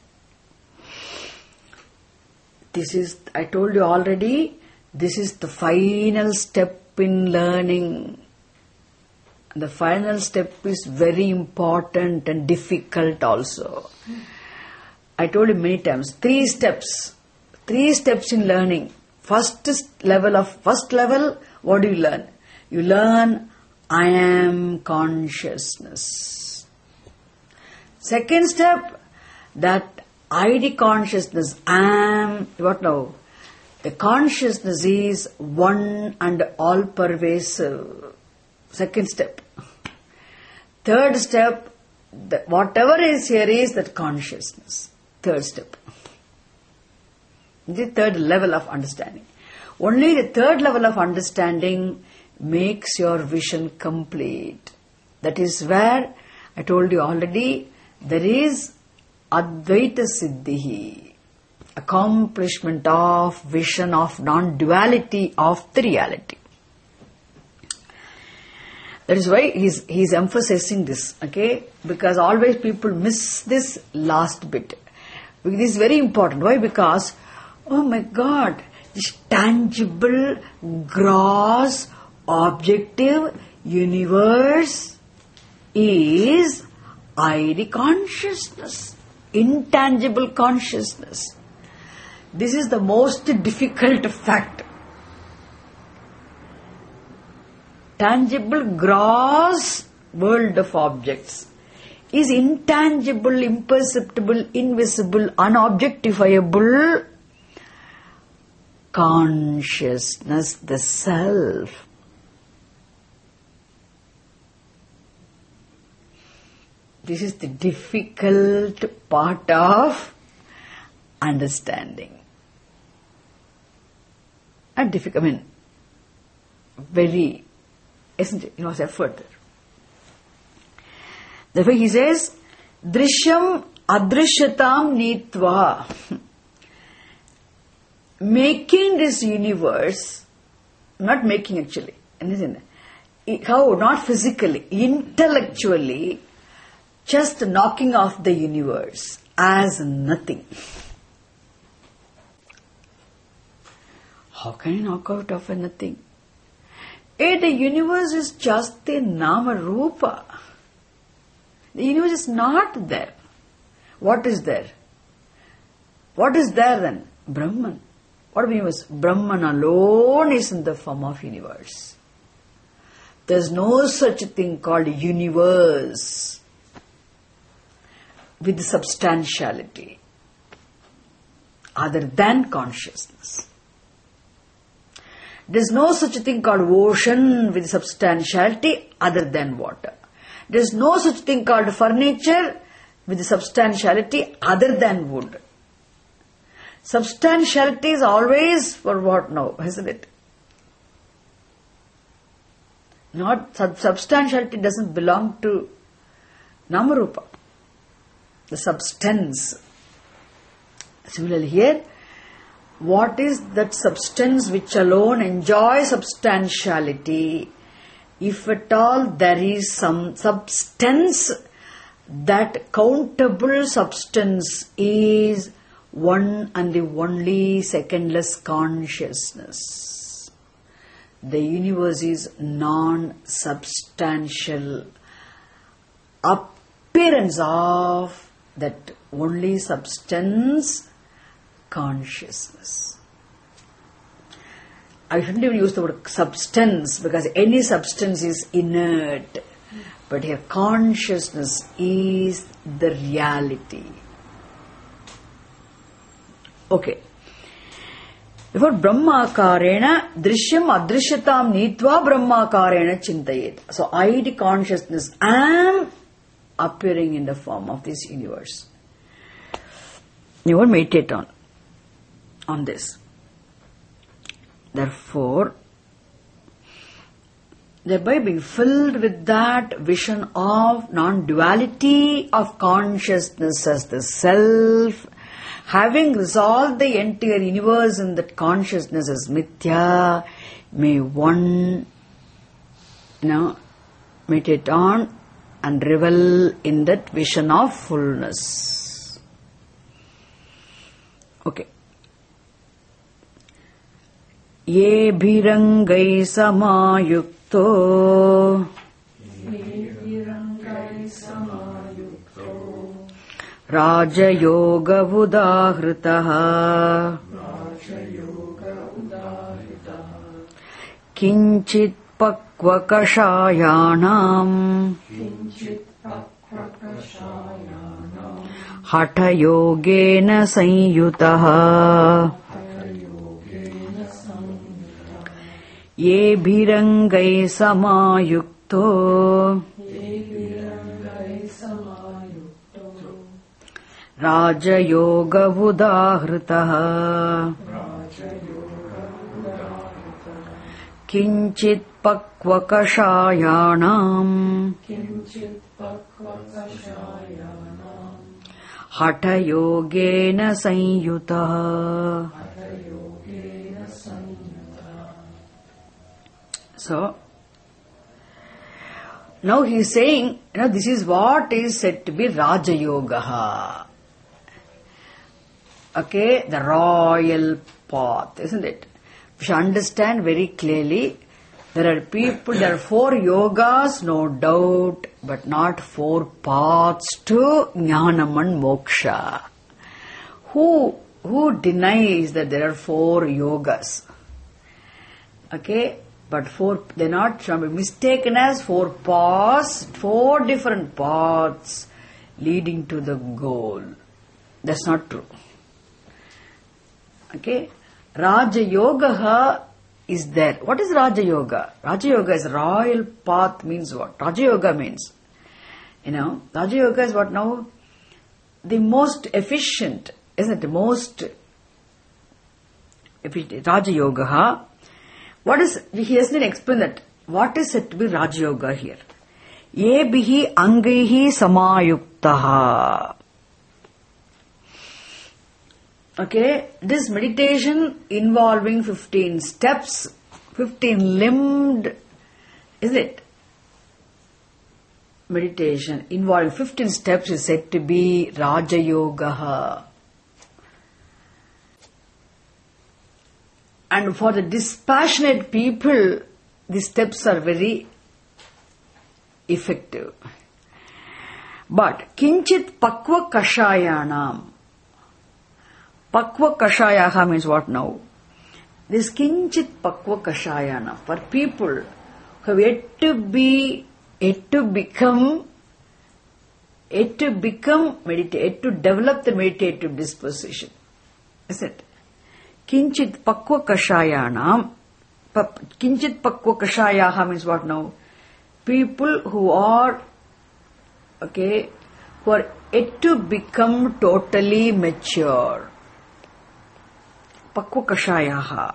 This is, I told you already, this is the final step in learning. The final step is very important and difficult also. I told you many times, three steps. Three steps in learning. First level of, first level, what do you learn? You learn, I am consciousness. Second step, that I D consciousness, I am, what now? The consciousness is one and all pervasive. Second step. Third step, that whatever is here is that consciousness. Third step. The third level of understanding. Only the third level of understanding makes your vision complete. That is where, I told you already, there is Advaita Siddhi, accomplishment of vision of non-duality of the reality. That is why he's, he's emphasizing this, okay? Because always people miss this last bit. This is very important. Why? Because, oh my God, this tangible, gross, objective universe is I D consciousness, intangible consciousness. This is the most difficult fact. Tangible, gross world of objects is intangible, imperceptible, invisible, unobjectifiable consciousness, the self. This is the difficult part of understanding. And difficult, I mean, very, isn't it? It was effort there. Therefore he says, Drishyam adrishyatam nitva. Making this universe, not making actually, how? Not physically, intellectually, just knocking off the universe as nothing. How can you knock out of a nothing? Eh, the universe is just the nama rupa. The universe is not there. What is there? What is there then? Brahman. What means Brahman alone is in the form of universe. There is no such thing called universe with substantiality other than consciousness. There is no such thing called ocean with substantiality other than water. There is no such thing called furniture with substantiality other than wood. Substantiality is always for what now, isn't it? Not sub- substantiality doesn't belong to Namarupa, the substance. Similarly here, what is that substance which alone enjoys substantiality? If at all there is some substance, that countable substance is one and the only secondless consciousness. The universe is non-substantial appearance of that only substance, consciousness. I shouldn't even use the word substance because any substance is inert. But here consciousness is the reality. Okay. Therefore, Brahmakarena Drishyam Adrishyatam Nitva Brahmakarena Chintayet. So, I D consciousness am appearing in the form of this universe. You will meditate on, on this. Therefore, thereby being filled with that vision of non-duality of consciousness as the self, having resolved the entire universe in that consciousness as mithya, may one, you know, meditate on and revel in that vision of fullness. Okay. Ye bhirangai samayukto Raja Yoga Udahritaha Kinchit Pakva Kashayanam Hatha Yogena Sanyutaha Ye bhirangai samayukto Raja Yoga Udahritaha Kinchit Pakva Kashayanam Hatha Yogena Sanyutaha. So, now he is saying, you know, this is what is said to be Raja Yoga. Okay, the royal path, isn't it? We should understand very clearly, there are people, there are four yogas, no doubt, but not four paths to Jnanam and Moksha. Who, who denies that there are four yogas? Okay, but four, they're not should be mistaken as four paths, four different paths leading to the goal. That's not true. Okay, Raja Yoga is there. What is Raja Yoga? Raja Yoga is royal path means what? Raja Yoga means, you know, Raja Yoga is what now? The most efficient, isn't it? Most efficient. Raja Yoga. What is, he has not explained that. What is said to be Raja Yoga here? Ye bihi angaihi samayuktaha. Okay, this meditation involving fifteen steps, fifteen limbed, is it? Meditation involving fifteen steps is said to be Raja Yoga. And for the dispassionate people, the steps are very effective. But Kinchit Pakva Kashayanam. Pakva Kashayaha means what now? This Kinchit Pakva Kashayana, for people who have yet to be, yet to become, yet to become meditate, yet to develop the meditative disposition. Is it? Kinchit Pakva Kashayanam, Kinchit Pakva Kashayaha means what now? People who are, okay, who are yet to become totally mature. Pakva Kashayaha.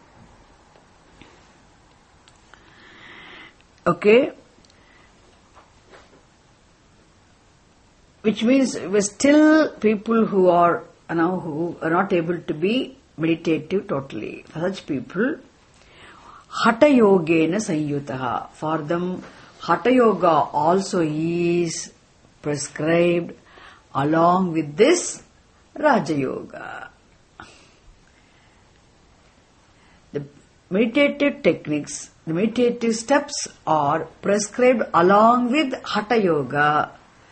Okay. Which means we're still people who are, you know, who are not able to be meditative totally. For such people, Hatha Yogena Sanyutaha. For them, Hatha Yoga also is prescribed along with this Raja Yoga. The meditative techniques, the meditative steps are prescribed along with Hatha Yoga.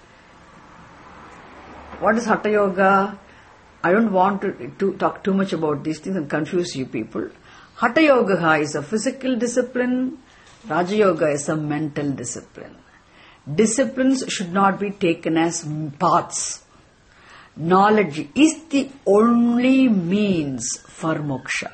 What is Hatha Yoga? I don't want to, to talk too much about these things and confuse you people. Hatha Yoga is a physical discipline. Raja Yoga is a mental discipline. Disciplines should not be taken as paths. Knowledge is the only means for moksha.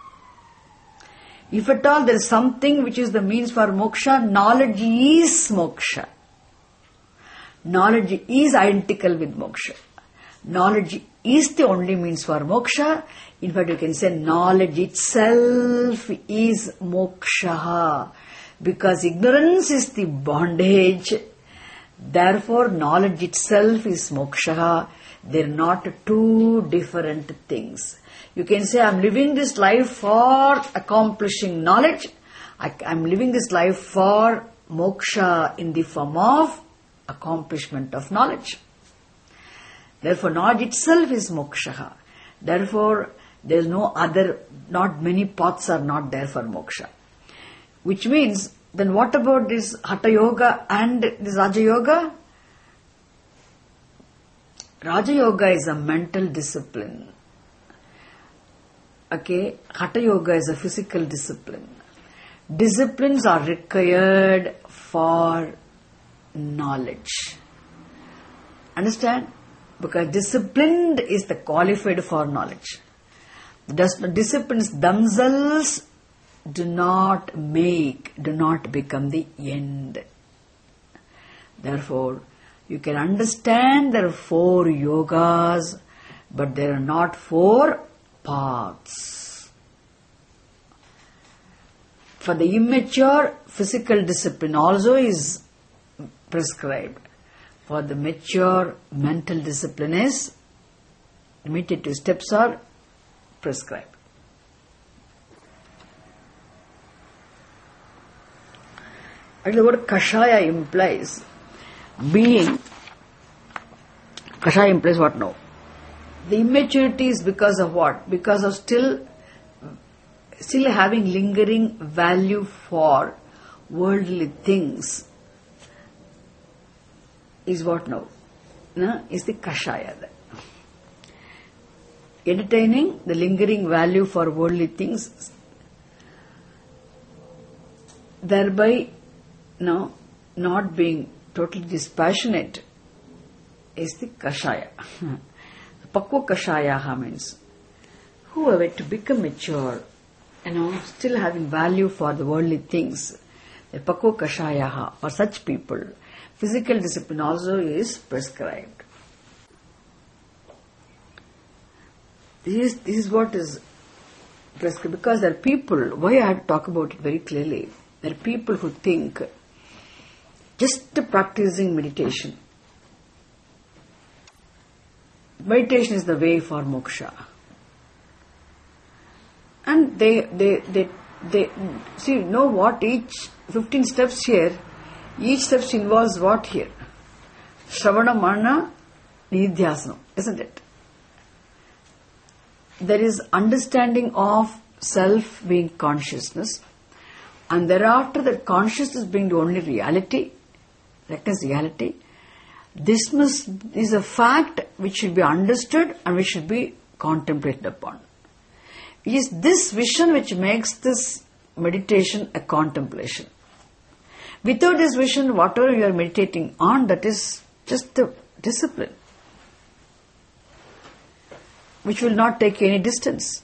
If at all there is something which is the means for moksha, knowledge is moksha. Knowledge is identical with moksha. Knowledge is the only means for moksha. In fact, you can say knowledge itself is moksha. Because ignorance is the bondage, therefore knowledge itself is moksha. They are not two different things. You can say, I am living this life for accomplishing knowledge. I am living this life for moksha in the form of accomplishment of knowledge. Therefore, knowledge itself is moksha. Therefore, there is no other, not many paths are not there for moksha. Which means, then what about this Hatha Yoga and this Raja Yoga? Raja Yoga is a mental discipline. Okay, Hatha Yoga is a physical discipline. Disciplines are required for knowledge. Understand? Because disciplined is the qualified for knowledge. The disciplines themselves do not make, do not become the end. Therefore, you can understand there are four yogas, but there are not four paths. For the immature, physical discipline also is prescribed. For the mature, mental discipline is, meditative steps are prescribed. And the word kashaya implies being. Kashaya implies what now? The immaturity is because of what? Because of still, still having lingering value for worldly things. Is what now? No? Is the kashaya there. Entertaining the lingering value for worldly things, thereby no, not being totally dispassionate, is the kashaya. Pakwa kashayaha means whoever to become mature, you know, still having value for the worldly things. The pakwa kashayaha, for such people, physical discipline also is prescribed. This is, this is what is prescribed, because there are people, why I have to talk about it very clearly, there are people who think just practicing meditation. Meditation is the way for moksha. And they, they, they, they, see, know what each fifteen steps here, each step involves what here? Shravana, Mana, Nidhyasana, isn't it? There is understanding of self being consciousness, and thereafter that consciousness being the only reality, recognize reality. This must is a fact which should be understood and which should be contemplated upon. It is this vision which makes this meditation a contemplation. Without this vision, whatever you are meditating on, that is just the discipline, which will not take you any distance.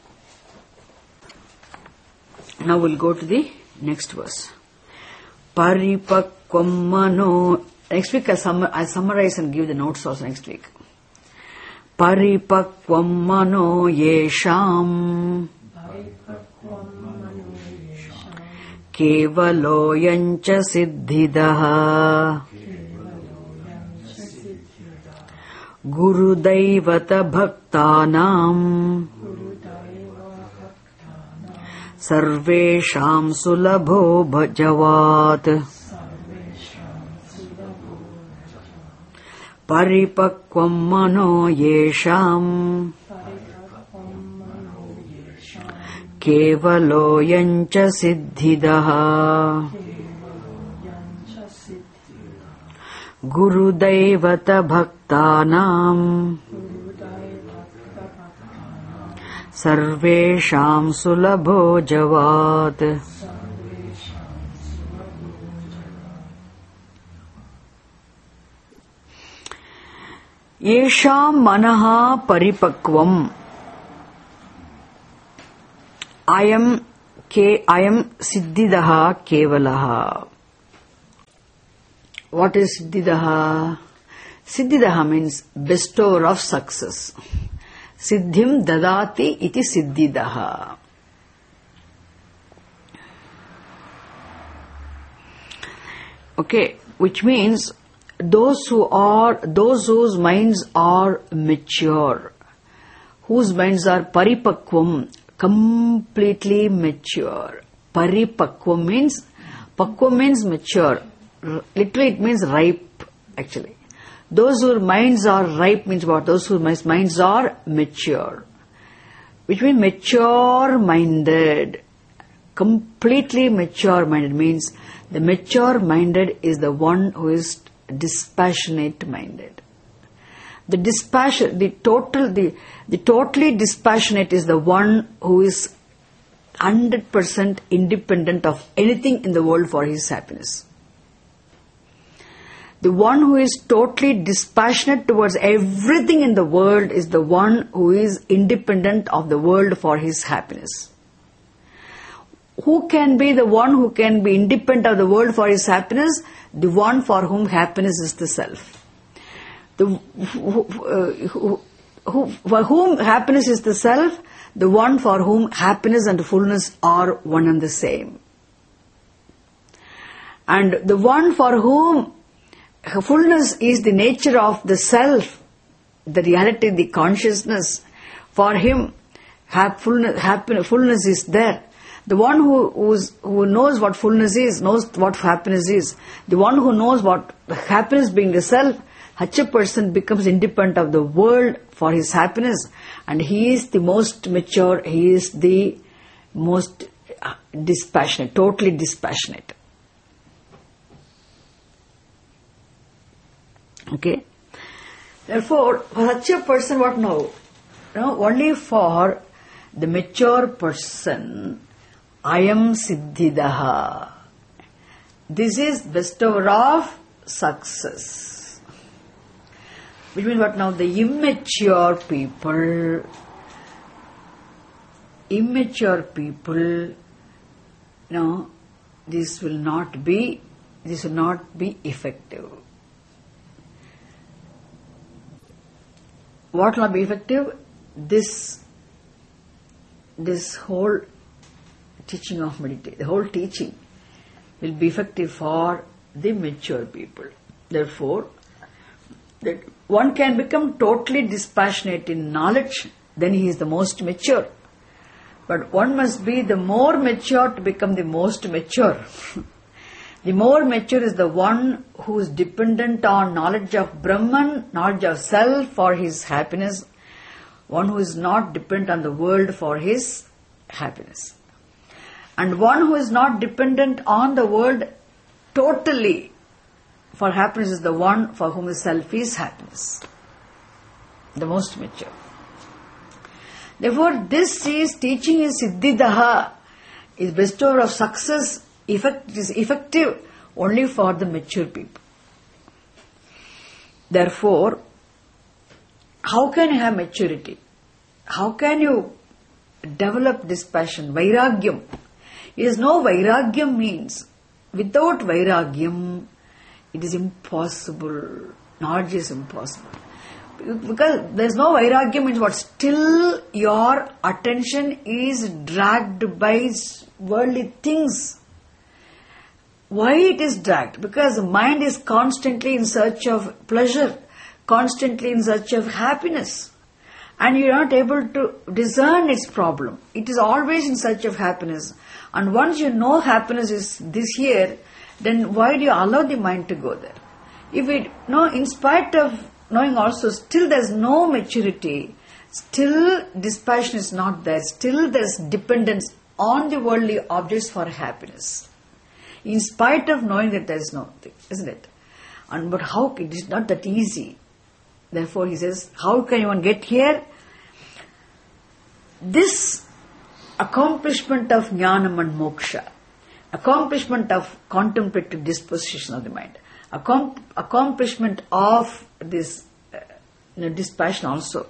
Now we'll go to the next verse. Paripakvam mano. Next week I'll, sum- I'll summarize and give the notes also next week. Paripakvam mano yesham kevaloyancha siddhidaha gurudaivata bhaktanam sarvesham sulabho bhajavat. Paripakvam mano yesham kevaloyancha siddhidaha gurudaivata bhaktanam sarvesham sulabho javat. Yesham manaha paripakvam. I am ke I am siddhidaha kevalaha. What is siddhidaha? Siddhidaha means bestower of success. Siddhim dadati iti siddhidaha. Okay, which means those who are, those whose minds are mature, whose minds are paripakvam, completely mature. Paripakvam means, pakvam means mature. Literally it means ripe, actually. Those whose minds are ripe means what? Those whose minds are mature. Which means mature-minded. Completely mature-minded means the mature-minded is the one who is dispassionate-minded. The dispassion, the total, the, the totally dispassionate is the one who is one hundred percent independent of anything in the world for his happiness. The one who is totally dispassionate towards everything in the world is the one who is independent of the world for his happiness. Who can be the one who can be independent of the world for his happiness? The one for whom happiness is the self. The, who, uh, who, who, for whom happiness is the self, the one for whom happiness and fullness are one and the same. And the one for whom fullness is the nature of the self, the reality, the consciousness, for him fullness, happiness, fullness is there. The one who, who's, who knows what fullness is, knows what happiness is. The one who knows what happiness being the self, such a person becomes independent of the world for his happiness, and he is the most mature, he is the most dispassionate, totally dispassionate. Okay? Therefore, for such a person, what now? You know, only for the mature person, Ayam Siddhidaha. This is bestower of success. Which means what now? The immature people, immature people, you know, this will not be, this will not be effective. What will not be effective? This, this whole teaching of meditation, the whole teaching will be effective for the mature people. Therefore, that one can become totally dispassionate in knowledge, then he is the most mature. But one must be the more mature to become the most mature. The more mature is the one who is dependent on knowledge of Brahman, knowledge of self for his happiness, one who is not dependent on the world for his happiness. And one who is not dependent on the world totally for happiness is the one for whom the self is happiness. The most mature. Therefore, this is teaching is Siddhidaha, is bestower of success, effect, is effective only for the mature people. Therefore, how can you have maturity? How can you develop this passion, vairagyam? It is no vairagyam means, without vairagyam, it is impossible. Knowledge is impossible. Because there is no vairagyam means what? Still your attention is dragged by worldly things. Why it is dragged? Because the mind is constantly in search of pleasure, constantly in search of happiness. And you are not able to discern its problem. It is always in search of happiness. And once you know happiness is this here, then why do you allow the mind to go there? If it, no, in spite of knowing also, still there is no maturity, still dispassion is not there, still there is dependence on the worldly objects for happiness. In spite of knowing that there is nothing, isn't it? And but how, it is not that easy. Therefore he says, how can one get here? This accomplishment of jnanam and moksha, accomplishment of contemplative disposition of the mind, accom- accomplishment of this uh, you know, dispassion also.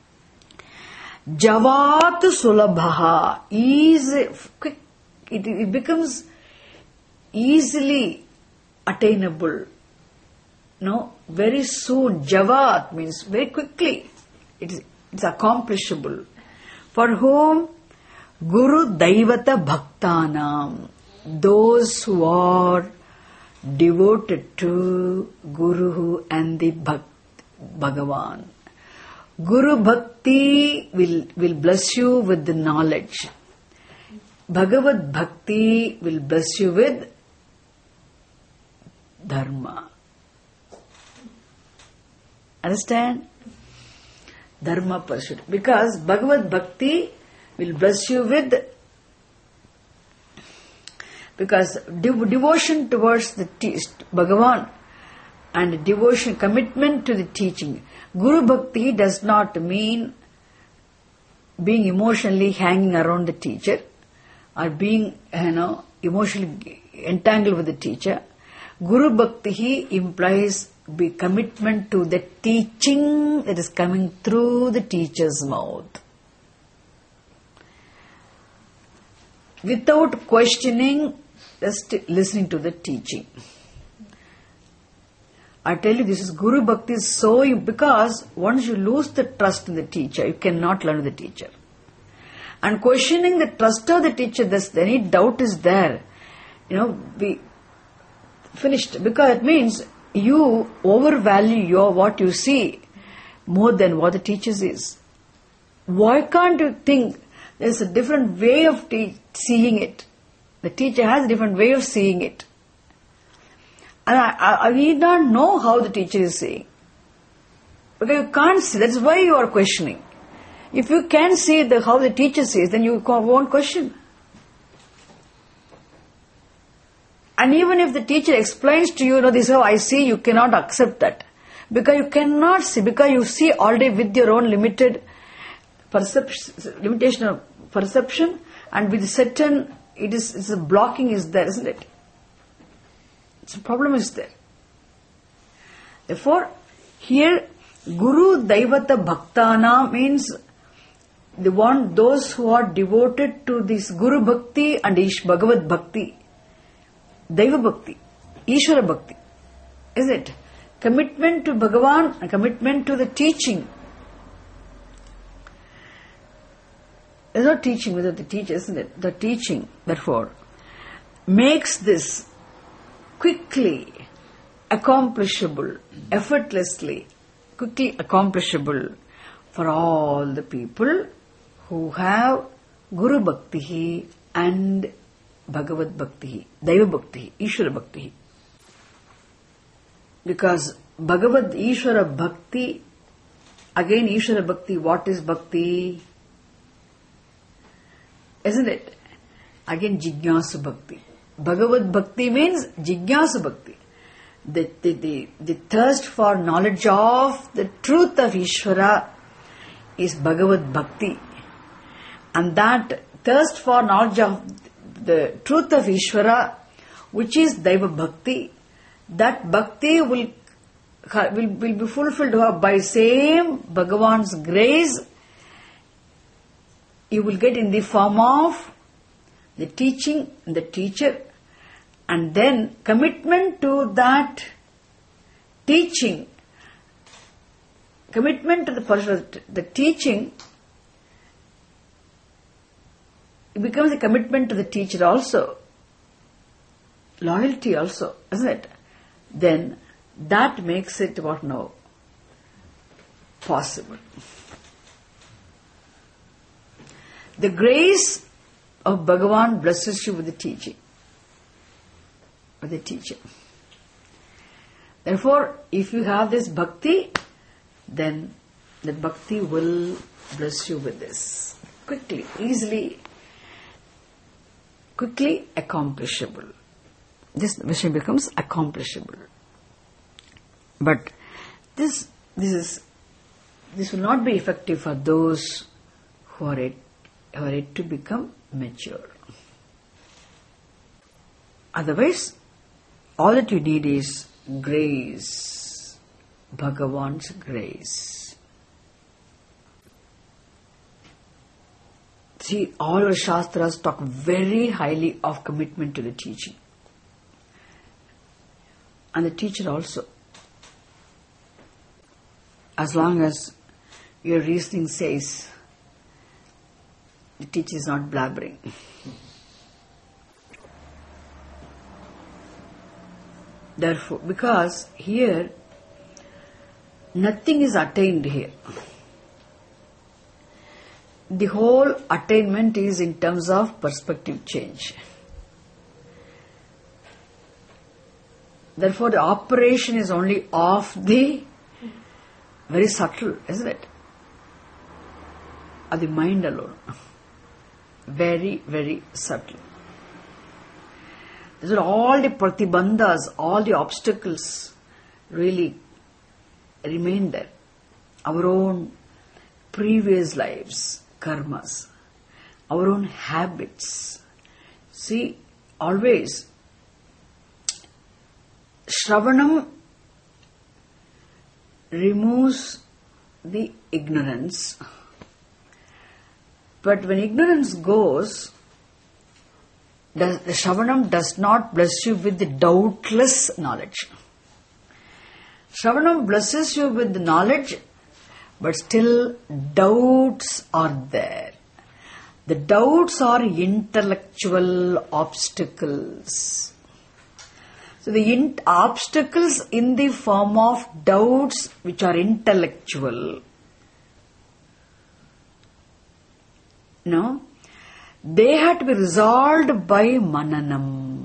Javat sulabhaha is quick, it, it becomes easily attainable. No, very soon. Javat means very quickly. It is it's accomplishable. For whom? Guru Daivata Bhaktanam. Those who are devoted to Guru and the Bhakt, Bhagavan. Guru Bhakti will, will bless you with the knowledge. Bhagavad Bhakti will bless you with Dharma. Understand? Dharma pursuit. Because Bhagavad Bhakti will bless you with, because de- devotion towards the te- Bhagavan and devotion, commitment to the teaching. Guru Bhakti does not mean being emotionally hanging around the teacher or being, you know, emotionally entangled with the teacher. Guru Bhakti implies be commitment to the teaching that is coming through the teacher's mouth. Without questioning, just listening to the teaching. I tell you, this is Guru Bhakti is so, because once you lose the trust in the teacher, you cannot learn the teacher. And questioning the trust of the teacher, there's any doubt is there, you know, we finished, because it means you overvalue your what you see more than what the teacher is. Why can't you think there's a different way of te- seeing it? The teacher has a different way of seeing it. And I, I, I need not know how the teacher is saying. Because you can't see. That's why you are questioning. If you can see the, how the teacher says, then you won't question. And even if the teacher explains to you, you know, this is how I see, you cannot accept that. Because you cannot see, because you see already with your own limited perception, limitation of perception, and with certain, it is, it's a blocking is there, isn't it? It's a problem is there. Therefore, here, Guru Daivata Bhaktana means the one, those who are devoted to this Guru Bhakti and Ish Bhagavad Bhakti. Daiva Bhakti, Ishvara Bhakti, is it? Commitment to Bhagavan and commitment to the teaching. There's no teaching without the teacher, isn't it? The teaching, therefore, makes this quickly accomplishable, effortlessly, quickly accomplishable for all the people who have Guru Bhakti and Bhagavad Bhakti, Daiva Bhakti, Ishvara Bhakti. Because Bhagavad Ishvara Bhakti, again Ishvara Bhakti, what is Bhakti? Isn't it? Again Jignasu Bhakti. Bhagavad Bhakti means Jignasu Bhakti. The, the, the, the thirst for knowledge of the truth of Ishvara is Bhagavad Bhakti. And that thirst for knowledge of the truth of Ishvara, which is Daiva Bhakti, that Bhakti will, will, will be fulfilled by same Bhagavan's grace. You will get in the form of the teaching and the teacher, and then commitment to that teaching, commitment to the person, the teaching, it becomes a commitment to the teacher also, loyalty also, isn't it? Then that makes it what now? Possible. The grace of Bhagavan blesses you with the teaching, with the teacher. Therefore, if you have this bhakti, then the bhakti will bless you with this. Quickly, easily, quickly accomplishable. This mission becomes accomplishable. But this, this is, this will not be effective for those who are yet, who are yet to become mature. Otherwise, all that you need is grace, Bhagavan's grace. See, all our Shastras talk very highly of commitment to the teaching. And the teacher also. As long as your reasoning says the teacher is not blabbering. Therefore, because here, nothing is attained here. The whole attainment is in terms of perspective change. Therefore, the operation is only of the very subtle, isn't it? Of the mind alone. Very, very subtle. These are all the pratibandhas, all the obstacles really remain there. Our own previous lives, karmas, our own habits. See, always, Shravanam removes the ignorance. But when ignorance goes, the Shravanam does not bless you with the doubtless knowledge. Shravanam blesses you with the knowledge, but still doubts are there. The doubts are intellectual obstacles. So the in- obstacles in the form of doubts which are intellectual, no, they had to be resolved by mananam.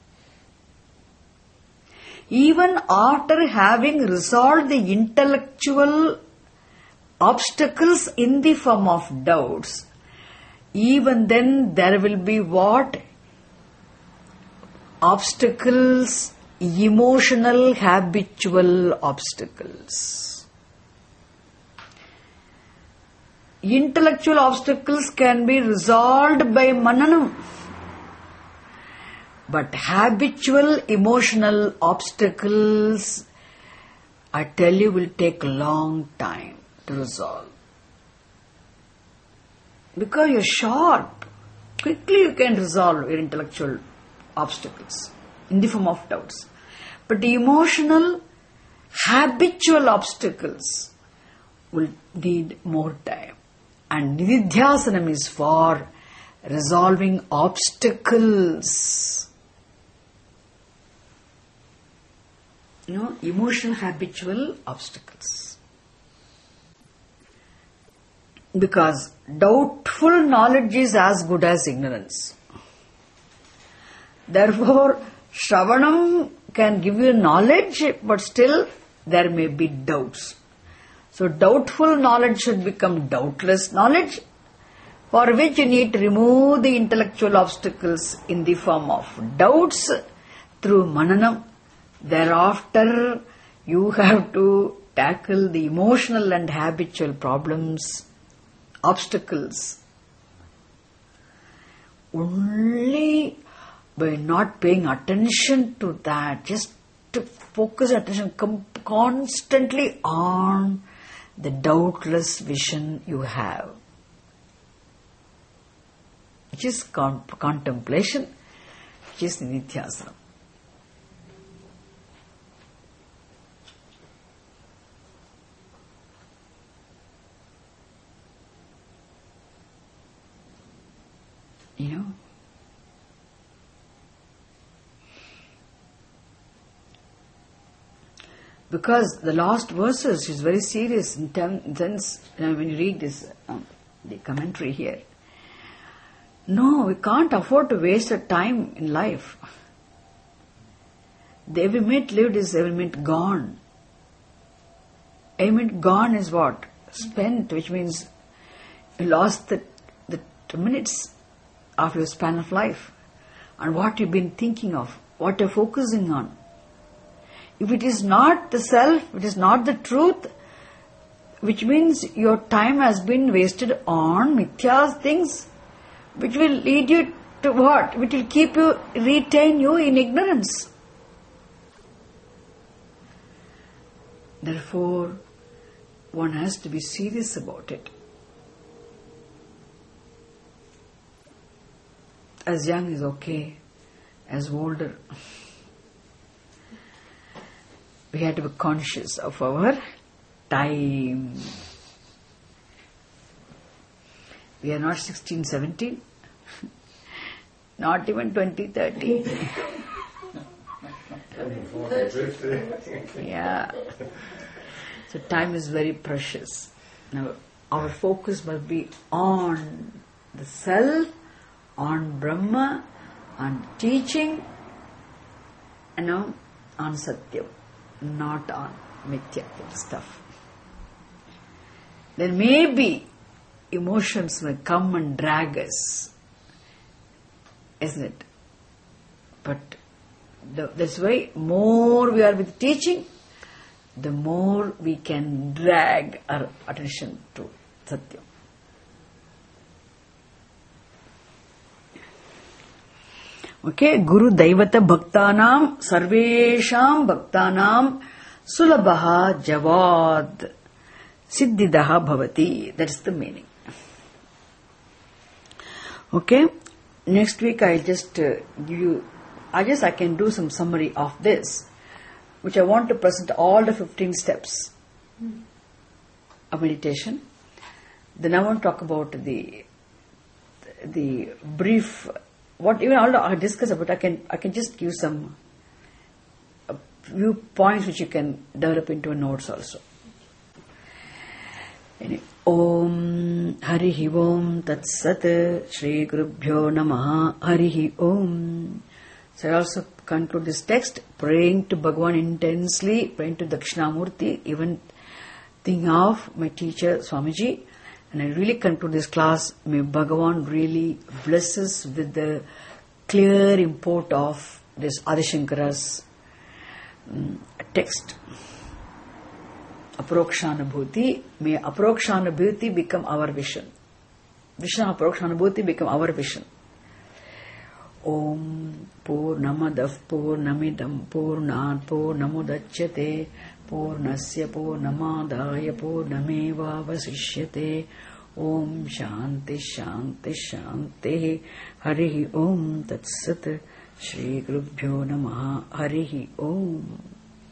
Even after having resolved the intellectual obstacles in the form of doubts, even then there will be what? Obstacles, emotional, habitual obstacles. Intellectual obstacles can be resolved by mananam. But habitual, emotional obstacles, I tell you, will take a long time to resolve. Because you're sharp, quickly you can resolve your intellectual obstacles in the form of doubts. But the emotional, habitual obstacles will need more time. And nididhyasanam is for resolving obstacles. You know, emotional, habitual obstacles. Because doubtful knowledge is as good as ignorance. Therefore, Shravanam can give you knowledge, but still there may be doubts. So doubtful knowledge should become doubtless knowledge, for which you need to remove the intellectual obstacles in the form of doubts through mananam. Thereafter, you have to tackle the emotional and habitual problems, obstacles. Only by not paying attention to that, just to focus attention com- constantly on the doubtless vision you have, which is con- contemplation, which is nididhyasana. You know? Because the last verses is very serious in terms, you know, when you read this, um, the commentary here. No, we can't afford to waste our time in life. The every minute lived is every minute gone. Every minute gone is what? Spent, which means you lost the, the two minutes of your span of life. And what you've been thinking of, what you're focusing on. If it is not the self, it is not the truth, which means your time has been wasted on mithya things, which will lead you to what? Which will keep you, retain you in ignorance. Therefore, one has to be serious about it. As young is okay, as older, we have to be conscious of our time. We are not sixteen, seventeen, not even twenty, thirty. Yeah. So time is very precious. Now, our focus must be on the self, on Brahma, on teaching, you know, on Satyam, not on Mithya stuff. Then maybe emotions may come and drag us, isn't it? But the, that's why more we are with teaching, the more we can drag our attention to Satyam. Okay, Guru Daivata Bhaktanam Sarvesham Bhaktanam Sulabaha Javad Siddhidaha Bhavati. That's the meaning. Okay, next week I'll just uh, give you, I guess I can do some summary of this, which I want to present all the fifteen steps of meditation. Then I want to talk about the the brief, what even all I discuss about. I can I can just give some a few points which you can develop into notes also. Anyway, Om Harihi Om Tat Sat Shri Gurubhyo Namaha Harihi Om. So I also conclude this text praying to Bhagavan intensely, praying to Dakshinamurti, even thinking of my teacher Swamiji. And I really conclude this class. May Bhagavan really bless us with the clear import of this Adi Shankara's um, text. Aprokshanabhuti. May Aprokshanabhuti become our vision. Vishnu Aprokshanabhuti become our vision. Om Purnamadav Purnamidam Purnat Purnamudachyate Purnasya Purnamadaya Purnameva Vasishyate. Om Shanti Shanti Shanti. Harihi Om Tat Sat. Shri Gurubhyo Namaha. Harihi Om.